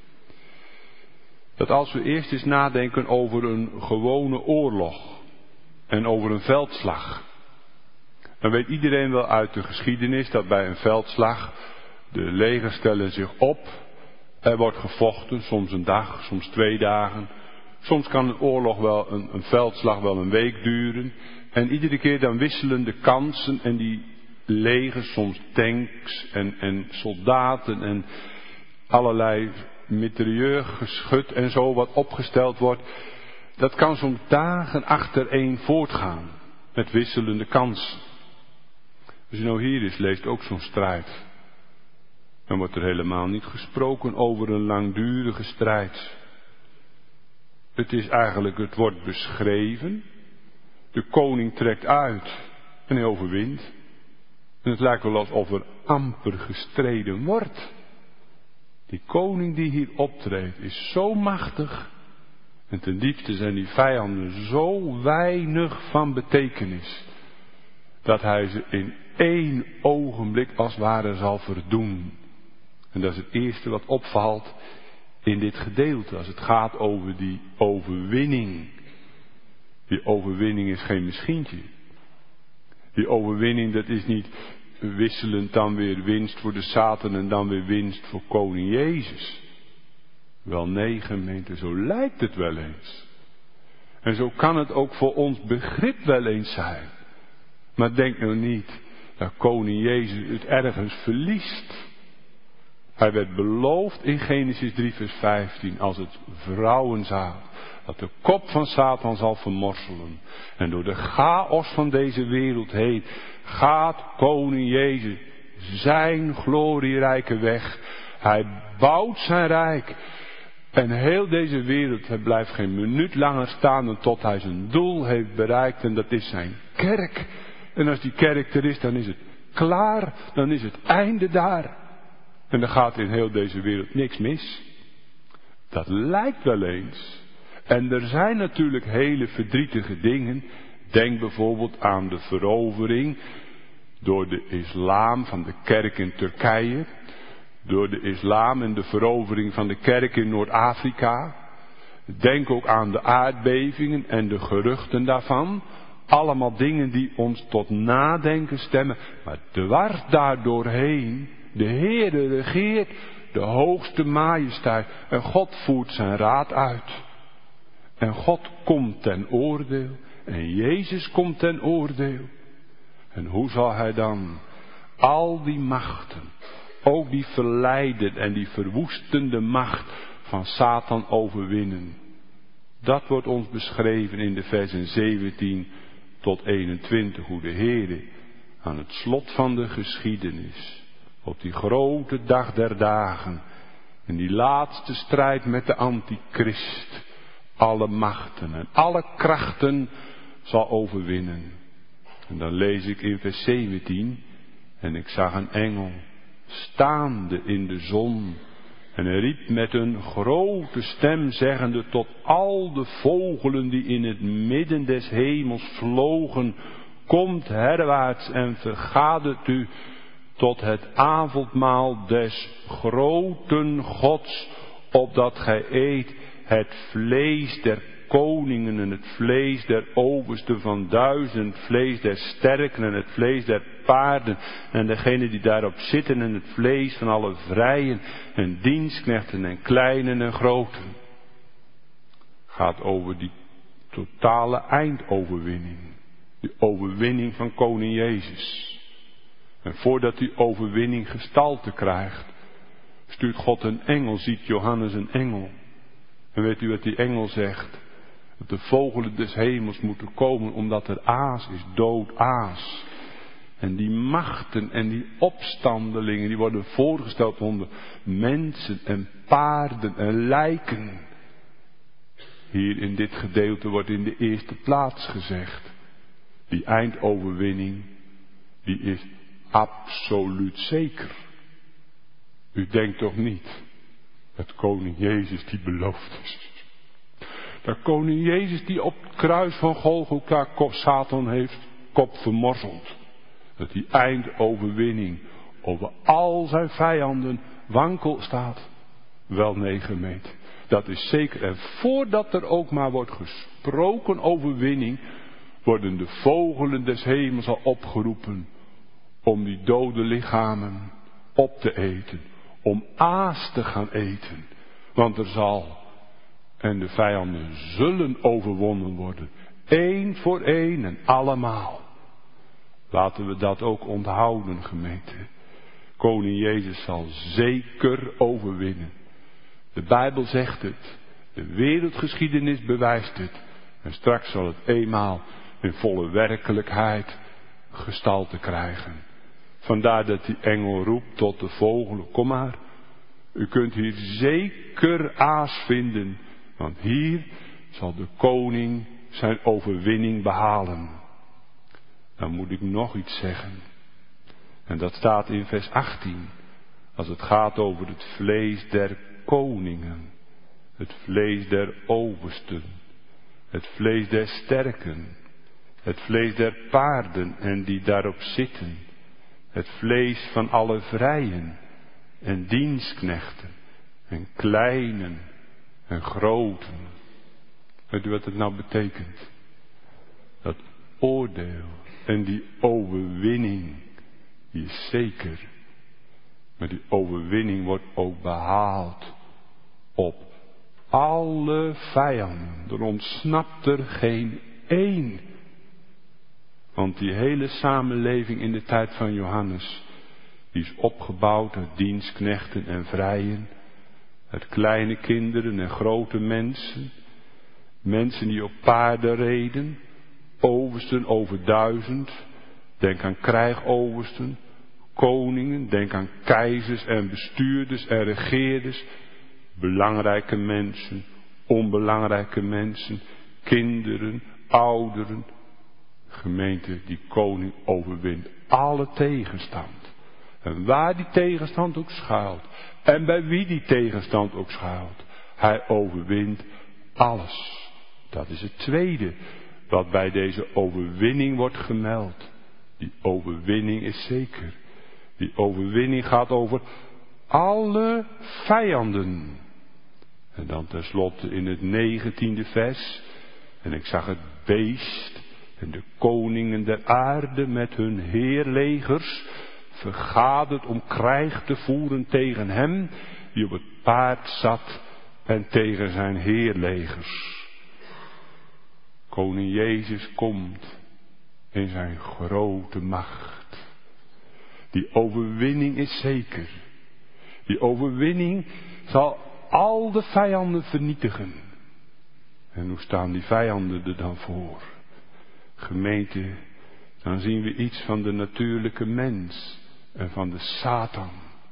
Dat als we eerst eens nadenken over een gewone oorlog en over een veldslag. Dan weet iedereen wel uit de geschiedenis dat bij een veldslag de legers stellen zich op. Er wordt gevochten, soms een dag, soms twee dagen. Soms kan een oorlog wel, een, een veldslag wel een week duren. En iedere keer dan wisselen de kansen en die legers, soms tanks en, en soldaten en allerlei mitrailleurgeschut en zo wat opgesteld wordt. Dat kan soms dagen achtereen voortgaan met wisselende kansen. Als je nou hier is, leest ook zo'n strijd. Dan wordt er helemaal niet gesproken over een langdurige strijd. Het is eigenlijk, het wordt beschreven. De koning trekt uit en hij overwint. En het lijkt wel alsof er amper gestreden wordt. Die koning die hier optreedt is zo machtig. En ten diepste zijn die vijanden zo weinig van betekenis. Dat hij ze in één ogenblik als het ware zal verdoen. En dat is het eerste wat opvalt in dit gedeelte. Als het gaat over die overwinning. Die overwinning is geen misschientje. Die overwinning, dat is niet wisselend dan weer winst voor de Satan en dan weer winst voor koning Jezus. Wel nee, gemeente, zo lijkt het wel eens. En zo kan het ook voor ons begrip wel eens zijn. Maar denk nou niet dat koning Jezus het ergens verliest. Hij werd beloofd in Genesis drie vers vijftien als het vrouwenzaad dat de kop van Satan zal vermorselen. En door de chaos van deze wereld heen gaat koning Jezus zijn glorierijke weg. Hij bouwt zijn rijk. En heel deze wereld, hij blijft geen minuut langer staan dan tot hij zijn doel heeft bereikt. En dat is zijn kerk. En als die kerk er is, dan is het klaar. Dan is het einde daar. En dan gaat in heel deze wereld niks mis. Dat lijkt wel eens. En er zijn natuurlijk hele verdrietige dingen. Denk bijvoorbeeld aan de verovering door de islam van de kerk in Turkije. Door de islam en de verovering van de kerk in Noord-Afrika. Denk ook aan de aardbevingen en de geruchten daarvan. Allemaal dingen die ons tot nadenken stemmen. Maar dwars daardoorheen, de Heere regeert, de hoogste majesteit. En God voert zijn raad uit. En God komt ten oordeel. En Jezus komt ten oordeel. En hoe zal hij dan al die machten, ook die verleiden en die verwoestende macht van Satan overwinnen? Dat wordt ons beschreven in de versen zeventien tot eenentwintig. Hoe de Heere aan het slot van de geschiedenis, op die grote dag der dagen, in die laatste strijd met de antichrist, alle machten en alle krachten zal overwinnen. En dan lees ik in vers zeventien. En ik zag een engel staande in de zon. En hij riep met een grote stem zeggende tot al de vogelen die in het midden des hemels vlogen. Komt herwaarts en vergadert u tot het avondmaal des groten Gods, opdat gij eet het vlees der koningen en het vlees der oversten van duizend, het vlees der sterken en het vlees der paarden en degenen die daarop zitten en het vlees van alle vrijen en dienstknechten en kleinen en groten. Gaat over die totale eindoverwinning. Die overwinning van koning Jezus. En voordat die overwinning gestalte krijgt, stuurt God een engel, ziet Johannes een engel. En weet u wat die engel zegt? Dat de vogelen des hemels moeten komen omdat er aas is, dood aas. En die machten en die opstandelingen die worden voorgesteld onder mensen en paarden en lijken. Hier in dit gedeelte wordt in de eerste plaats gezegd. Die eindoverwinning, die is absoluut zeker. U denkt toch niet dat koning Jezus die beloofd is. Dat koning Jezus die op het kruis van Golgotha Satan heeft kop vermorzeld. Dat die eindoverwinning over al zijn vijanden wankel staat. Wel nee, gemeente. Dat is zeker. En voordat er ook maar wordt gesproken overwinning, worden de vogelen des hemels al opgeroepen om die dode lichamen op te eten. Om aas te gaan eten. Want er zal en de vijanden zullen overwonnen worden. Eén voor één en allemaal. Laten we dat ook onthouden, gemeente. Koning Jezus zal zeker overwinnen. De Bijbel zegt het. De wereldgeschiedenis bewijst het. En straks zal het eenmaal in volle werkelijkheid gestalte krijgen. Vandaar dat die engel roept tot de vogelen. Kom maar. U kunt hier zeker aas vinden. Want hier zal de koning zijn overwinning behalen. Dan moet ik nog iets zeggen. En dat staat in vers achttien. Als het gaat over het vlees der koningen. Het vlees der oversten. Het vlees der sterken. Het vlees der paarden en die daarop zitten. Het vlees van alle vrijen en dienstknechten en kleinen en groten. Weet u wat het nou betekent? Dat oordeel en die overwinning, die is zeker. Maar die overwinning wordt ook behaald op alle vijanden. Er ontsnapt er geen één. Want die hele samenleving in de tijd van Johannes, die is opgebouwd uit dienstknechten en vrijen, uit kleine kinderen en grote mensen, mensen die op paarden reden, oversten over duizend, denk aan krijgoversten, koningen, denk aan keizers en bestuurders en regeerders, belangrijke mensen, onbelangrijke mensen, kinderen, ouderen. Gemeente, die koning overwint alle tegenstand. En waar die tegenstand ook schuilt, en bij wie die tegenstand ook schuilt, hij overwint alles. Dat is het tweede wat bij deze overwinning wordt gemeld. Die overwinning is zeker. Die overwinning gaat over alle vijanden. En dan tenslotte in het negentiende vers. En ik zag het beest en de koningen der aarde met hun heerlegers vergaderd om krijg te voeren tegen hem die op het paard zat en tegen zijn heerlegers. Koning Jezus komt in zijn grote macht. Die overwinning is zeker. Die overwinning zal al de vijanden vernietigen. En hoe staan die vijanden er dan voor? Gemeente, dan zien we iets van de natuurlijke mens en van de Satan.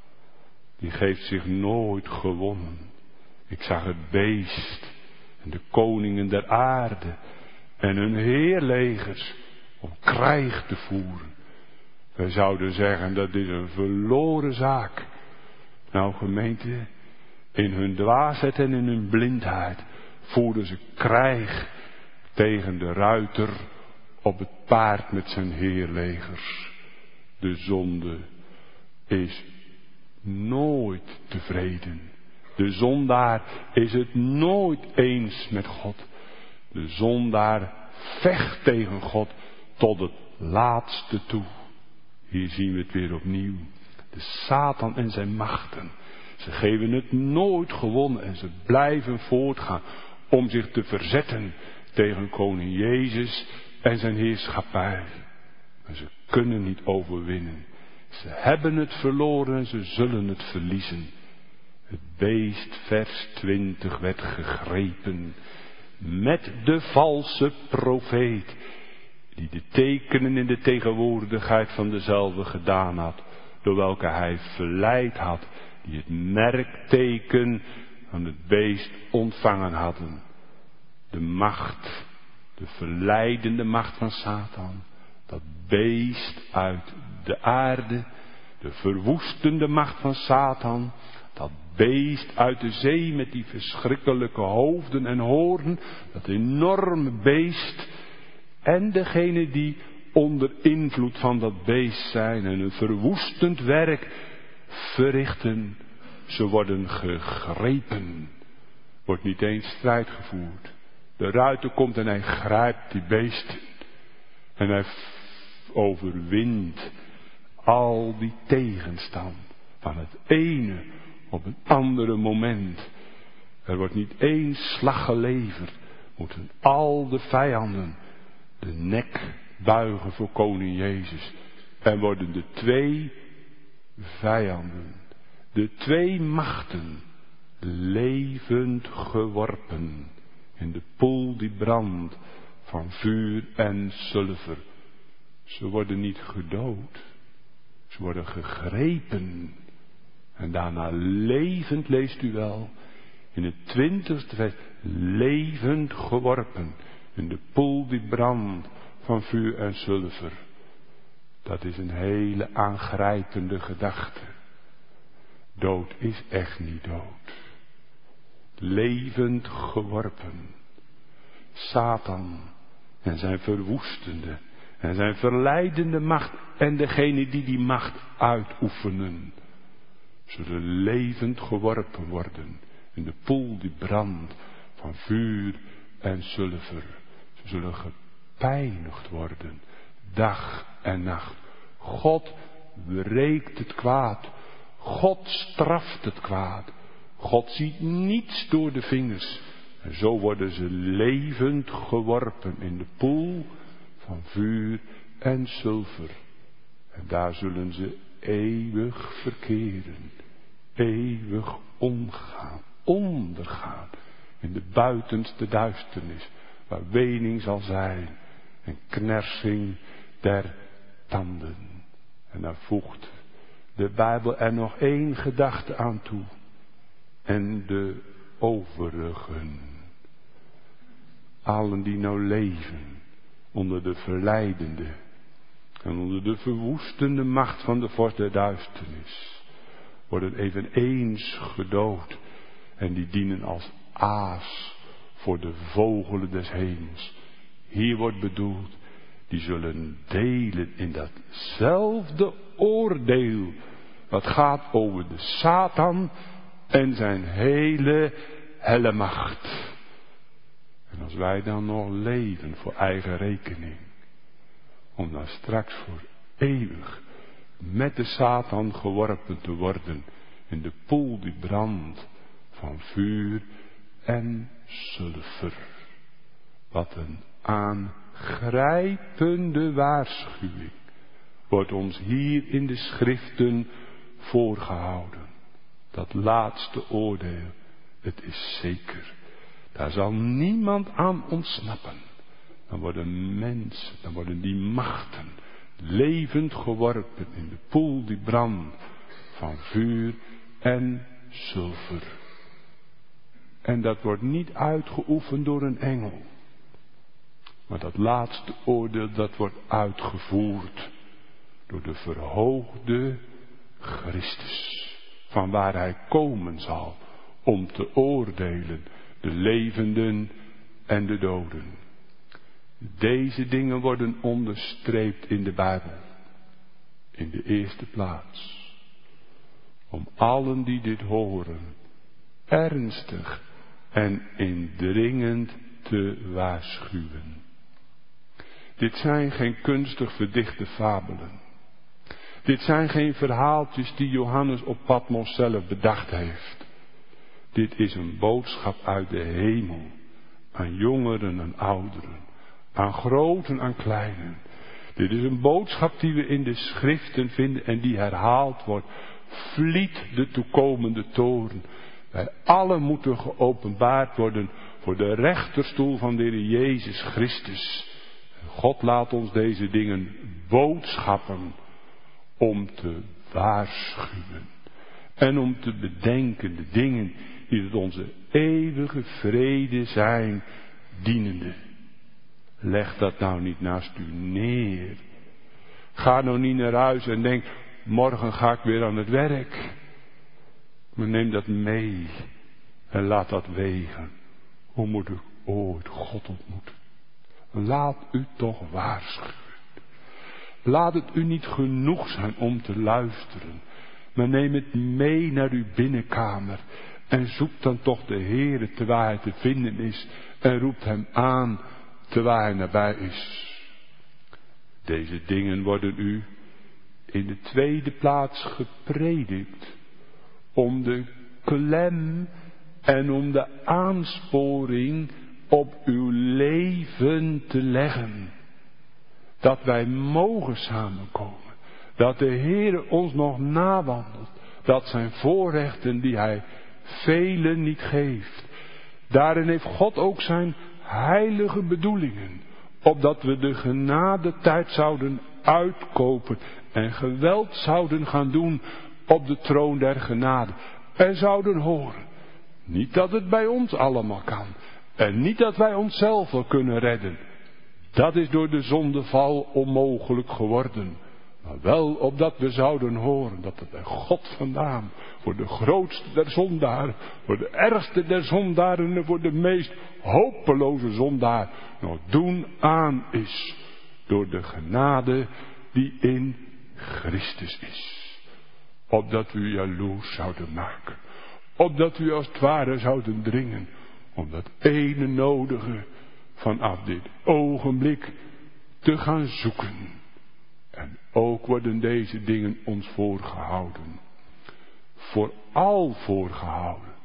Die geeft zich nooit gewonnen. Ik zag het beest en de koningen der aarde en hun heerlegers om krijg te voeren. Wij zouden zeggen dat is een verloren zaak. Nou gemeente, in hun dwaasheid en in hun blindheid voerden ze krijg tegen de ruiter op het paard met zijn heerlegers. De zonde is nooit tevreden. De zondaar is het nooit eens met God. De zondaar vecht tegen God tot het laatste toe. Hier zien we het weer opnieuw. De Satan en zijn machten. Ze geven het nooit gewonnen en ze blijven voortgaan om zich te verzetten tegen koning Jezus en zijn heerschappij. Maar ze kunnen niet overwinnen. Ze hebben het verloren en ze zullen het verliezen. Het beest, vers twintig, werd gegrepen met de valse profeet, die de tekenen in de tegenwoordigheid van dezelfde gedaan had, door welke hij verleid had, die het merkteken van het beest ontvangen hadden. De macht, de verleidende macht van Satan, dat beest uit de aarde, de verwoestende macht van Satan, dat beest uit de zee met die verschrikkelijke hoofden en hoornen, dat enorme beest, en degene die onder invloed van dat beest zijn en een verwoestend werk verrichten, ze worden gegrepen. Wordt niet eens strijd gevoerd. De ruiter komt en hij grijpt die beesten. En hij overwint al die tegenstand van het ene op een andere moment. Er wordt niet één slag geleverd. Moeten al de vijanden de nek buigen voor koning Jezus. En worden de twee vijanden, de twee machten, levend geworpen in de poel die brandt van vuur en zilver. Ze worden niet gedood, ze worden gegrepen en daarna levend, leest u wel, in het twintigste vers, levend geworpen in de poel die brandt van vuur en zilver. Dat is een hele aangrijpende gedachte. Dood is echt niet dood. Levend geworpen. Satan en zijn verwoestende en zijn verleidende macht en degene die die macht uitoefenen, zullen levend geworpen worden in de poel die brandt van vuur en zilver. Ze zullen gepijnigd worden, dag en nacht. God wreekt het kwaad. God straft het kwaad. God ziet niets door de vingers. En zo worden ze levend geworpen in de poel van vuur en zilver. En daar zullen ze eeuwig verkeren. Eeuwig omgaan, ondergaan. In de buitenste duisternis. Waar wening zal zijn. En knersing der tanden. En daar voegt de Bijbel er nog één gedachte aan toe. En de overigen. Allen die nou leven onder de verleidende en onder de verwoestende macht van de vorst der duisternis, worden eveneens gedood en die dienen als aas voor de vogelen des hemels. Hier wordt bedoeld, die zullen delen in datzelfde oordeel wat gaat over de Satan en zijn hele helle macht. En als wij dan nog leven voor eigen rekening, om dan straks voor eeuwig met de Satan geworpen te worden in de poel die brandt van vuur en zilver. Wat een aangrijpende waarschuwing wordt ons hier in de schriften voorgehouden. Dat laatste oordeel, het is zeker. Daar zal niemand aan ontsnappen. Dan worden mensen, dan worden die machten levend geworpen in de poel die brandt van vuur en zilver. En dat wordt niet uitgeoefend door een engel. Maar dat laatste oordeel, dat wordt uitgevoerd door de verhoogde Christus. Van waar hij komen zal om te oordelen de levenden en de doden. Deze dingen worden onderstreept in de Bijbel. In de eerste plaats. Om allen die dit horen ernstig en indringend te waarschuwen. Dit zijn geen kunstig verdichte fabelen. Dit zijn geen verhaaltjes die Johannes op Patmos zelf bedacht heeft. Dit is een boodschap uit de hemel. Aan jongeren en ouderen. Aan groten en kleinen. Dit is een boodschap die we in de schriften vinden en die herhaald wordt. Vliet de toekomende toorn. Wij allen moeten geopenbaard worden voor de rechterstoel van de Heer Jezus Christus. God laat ons deze dingen boodschappen om te waarschuwen. En om te bedenken de dingen die tot onze eeuwige vrede zijn dienende. Leg dat nou niet naast u neer. Ga nou niet naar huis en denk, morgen ga ik weer aan het werk. Maar neem dat mee en laat dat wegen. Hoe moet ik ooit God ontmoeten? Laat u toch waarschuwen. Laat het u niet genoeg zijn om te luisteren. Maar neem het mee naar uw binnenkamer. En zoek dan toch de Heere terwijl hij te vinden is. En roept hem aan terwijl hij nabij is. Deze dingen worden u in de tweede plaats gepredikt. Om de klem en om de aansporing op uw leven te leggen. Dat wij mogen samenkomen. Dat de Heere ons nog nawandelt. Dat zijn voorrechten die hij velen niet geeft. Daarin heeft God ook zijn heilige bedoelingen. Opdat we de genadetijd zouden uitkopen. En geweld zouden gaan doen op de troon der genade. En zouden horen. Niet dat het bij ons allemaal kan. En niet dat wij onszelf wel kunnen redden. Dat is door de zondeval onmogelijk geworden. Maar wel opdat we zouden horen dat het bij God vandaan, voor de grootste der zondaren, voor de ergste der zondaren en voor de meest hopeloze zondaar, nog doen aan is. Door de genade die in Christus is. Opdat we u jaloers zouden maken. Opdat we u als het ware zouden dringen. Om dat ene nodige vanaf dit ogenblik te gaan zoeken. En ook worden deze dingen ons voorgehouden. Vooral voorgehouden.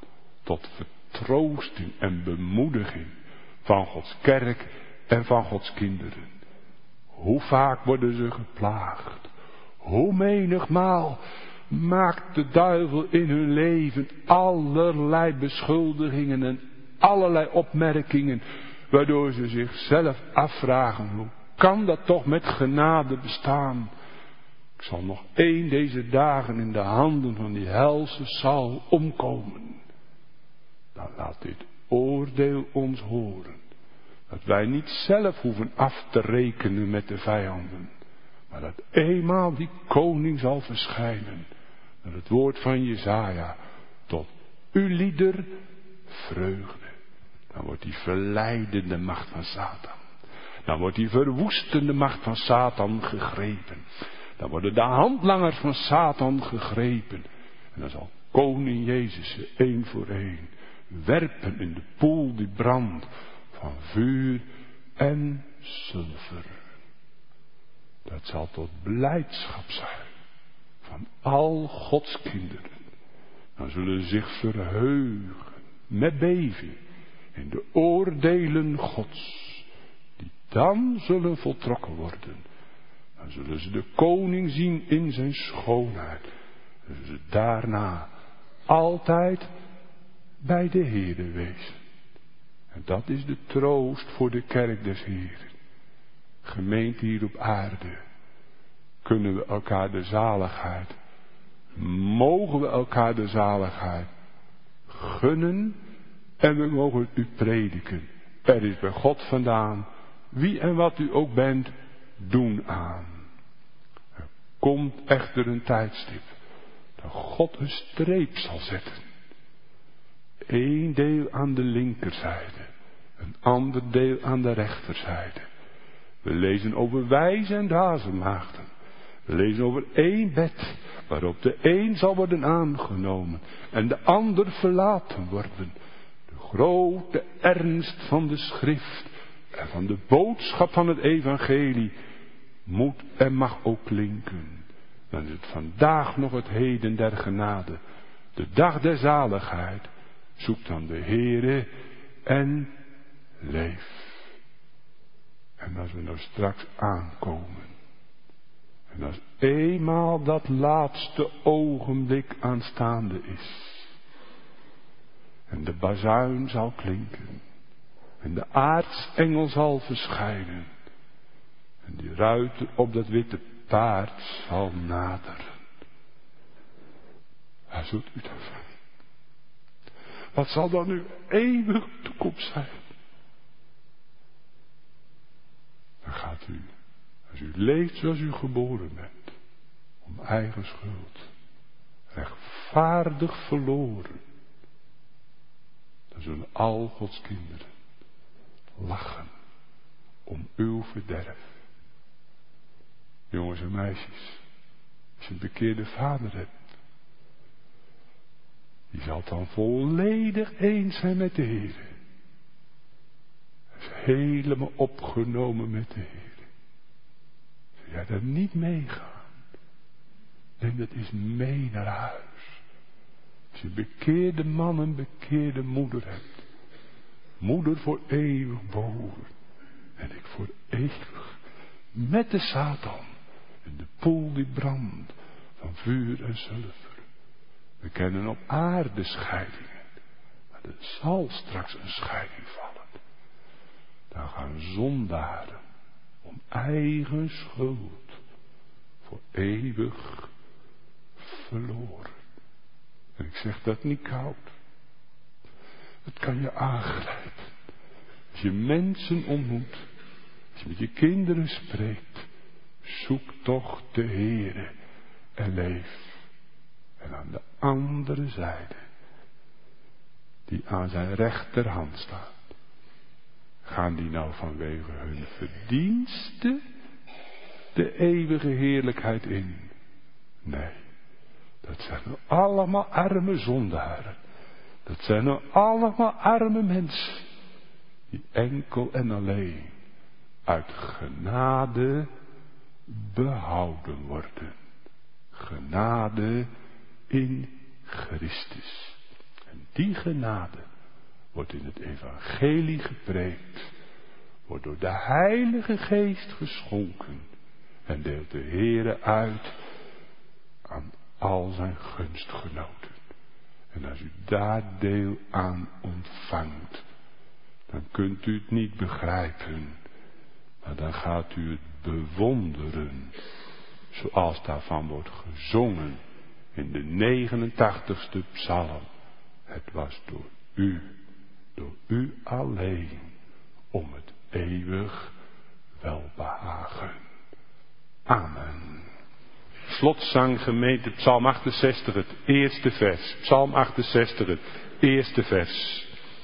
tot vertroosting en bemoediging van Gods kerk en van Gods kinderen. Hoe vaak worden ze geplaagd. Hoe menigmaal maakt de duivel in hun leven allerlei beschuldigingen en allerlei opmerkingen, waardoor ze zichzelf afvragen, hoe kan dat toch met genade bestaan? Ik zal nog één deze dagen in de handen van die helse Saul omkomen. Dan laat dit oordeel ons horen, dat wij niet zelf hoeven af te rekenen met de vijanden, maar dat eenmaal die koning zal verschijnen. Dat het woord van Jesaja, tot u lieder vreugde. Dan wordt die verleidende macht van Satan. Dan wordt die verwoestende macht van Satan gegrepen. Dan worden de handlangers van Satan gegrepen. En dan zal koning Jezus ze één voor één werpen in de poel die brandt van vuur en zilver. Dat zal tot blijdschap zijn van al Gods kinderen. Dan zullen ze zich verheugen met beving in de oordelen Gods, die dan zullen voltrokken worden. Dan zullen ze de koning zien in zijn schoonheid. Dan zullen ze daarna altijd bij de Heere wezen. En dat is de troost voor de kerk des Heeren. Gemeente hier op aarde. Kunnen we elkaar de zaligheid, mogen we elkaar de zaligheid gunnen en we mogen het u prediken. Er is bij God vandaan, wie en wat u ook bent, doen aan. Er komt echter een tijdstip dat God een streep zal zetten. Eén deel aan de linkerzijde, een ander deel aan de rechterzijde. We lezen over wijze en dwazenmaagden. We lezen over één bed, waarop de een zal worden aangenomen en de ander verlaten worden. De grote ernst van de schrift en van de boodschap van het evangelie moet en mag ook klinken. Dan is het vandaag nog het heden der genade, de dag der zaligheid. Zoek dan de Heere en leef. En als we nou straks aankomen, en als eenmaal dat laatste ogenblik aanstaande is, en de bazuin zal klinken, en de aartsengel zal verschijnen, en die ruiter op dat witte paard zal naderen. Waar zult u dan zijn? Wat zal dan uw eeuwige toekomst zijn? Dan gaat u, als u leeft zoals u geboren bent, om eigen schuld, rechtvaardig verloren, dan zullen al Gods kinderen lachen om uw verderf. Jongens en meisjes, als je een bekeerde vader hebt, die zal dan volledig eens zijn met de Heer. Hij is helemaal opgenomen met de Heer. Zul jij daar niet meegaan? Neem dat eens mee naar huis. Als je een bekeerde man en bekeerde moeder hebt. Moeder voor eeuwig boven. En ik voor eeuwig met de Satan. In de poel die brandt van vuur en zilver. We kennen op aarde scheidingen. Maar er zal straks een scheiding vallen. Dan gaan zondaren om eigen schuld voor eeuwig verloren. En ik zeg dat niet koud. Het kan je aangrijpen. Als je mensen ontmoet. Als je met je kinderen spreekt. Zoek toch de Heere en leef. En aan de andere zijde, die aan zijn rechterhand staat, gaan die nou vanwege hun verdiensten de eeuwige heerlijkheid in? Nee, dat zijn nou allemaal arme zondaren. Dat zijn nou allemaal arme mensen, die enkel en alleen uit genade behouden worden. Genade in Christus. En En die genade wordt in het evangelie gepreekt, wordt door de Heilige Geest geschonken en deelt de Heere uit aan al zijn gunstgenoten. En als u daar deel aan ontvangt, dan kunt u het niet begrijpen, maar dan gaat u het bewonderen, zoals daarvan wordt gezongen in de negenentachtigste psalm. Het was door u, door u alleen, om het eeuwig welbehagen. Amen. Slotzang gemeente, Psalm achtenzestig, het eerste vers. Psalm achtenzestig, het eerste vers.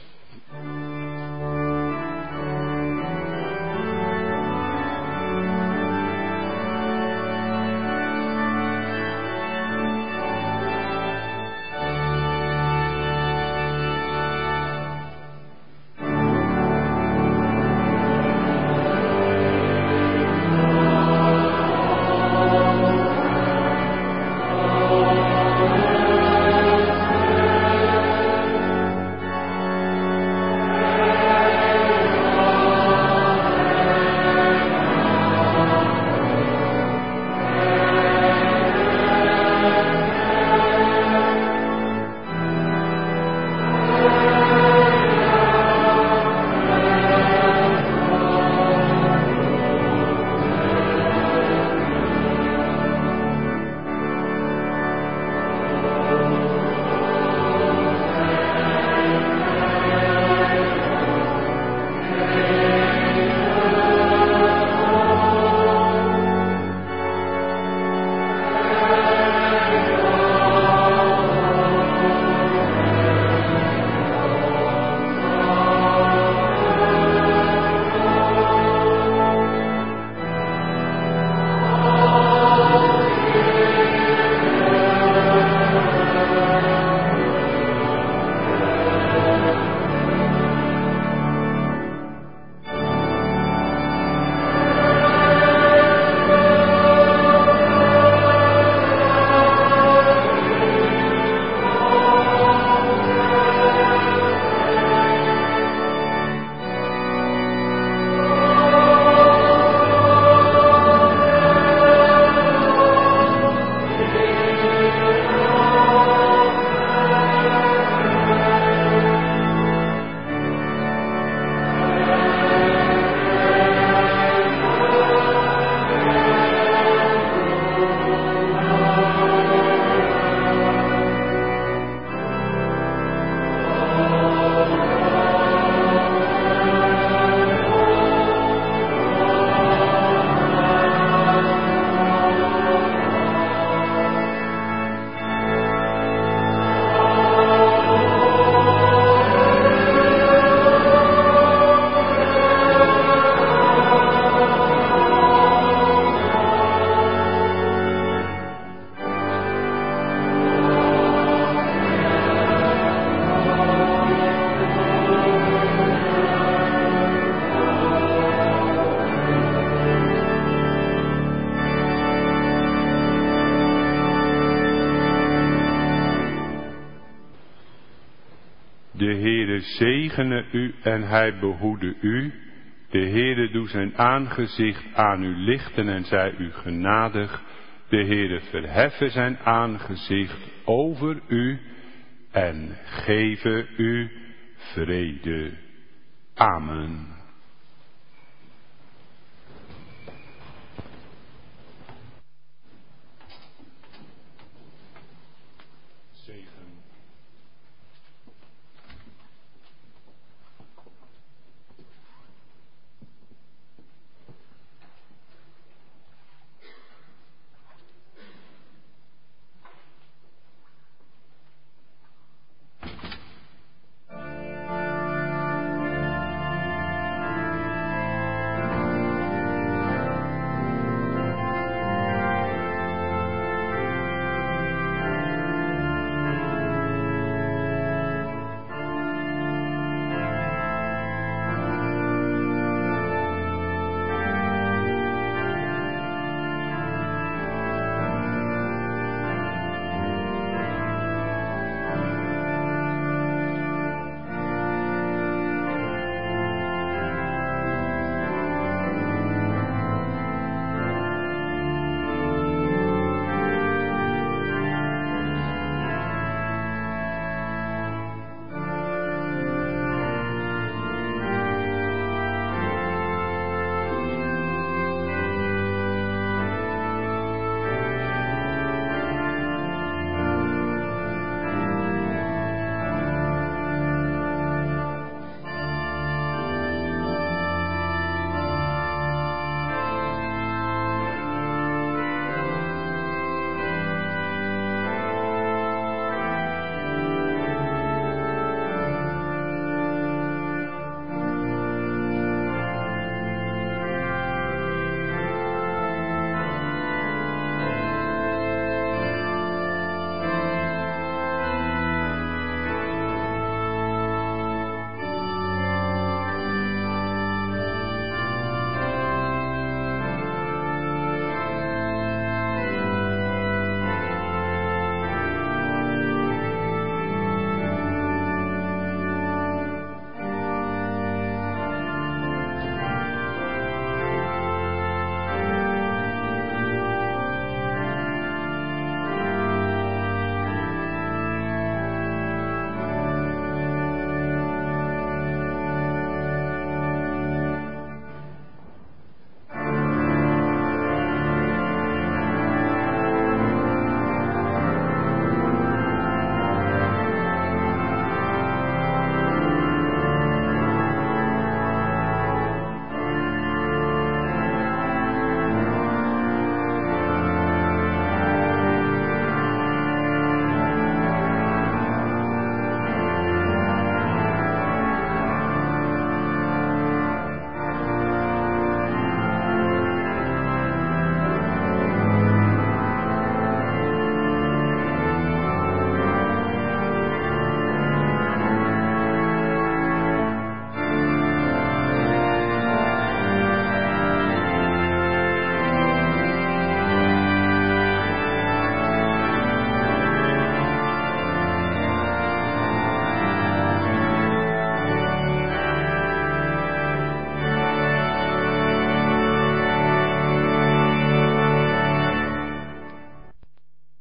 De Heere zegene u en hij behoede u. De Heere doe zijn aangezicht aan u lichten en zij u genadig. De Heere verheffe zijn aangezicht over u en geven u vrede. Amen.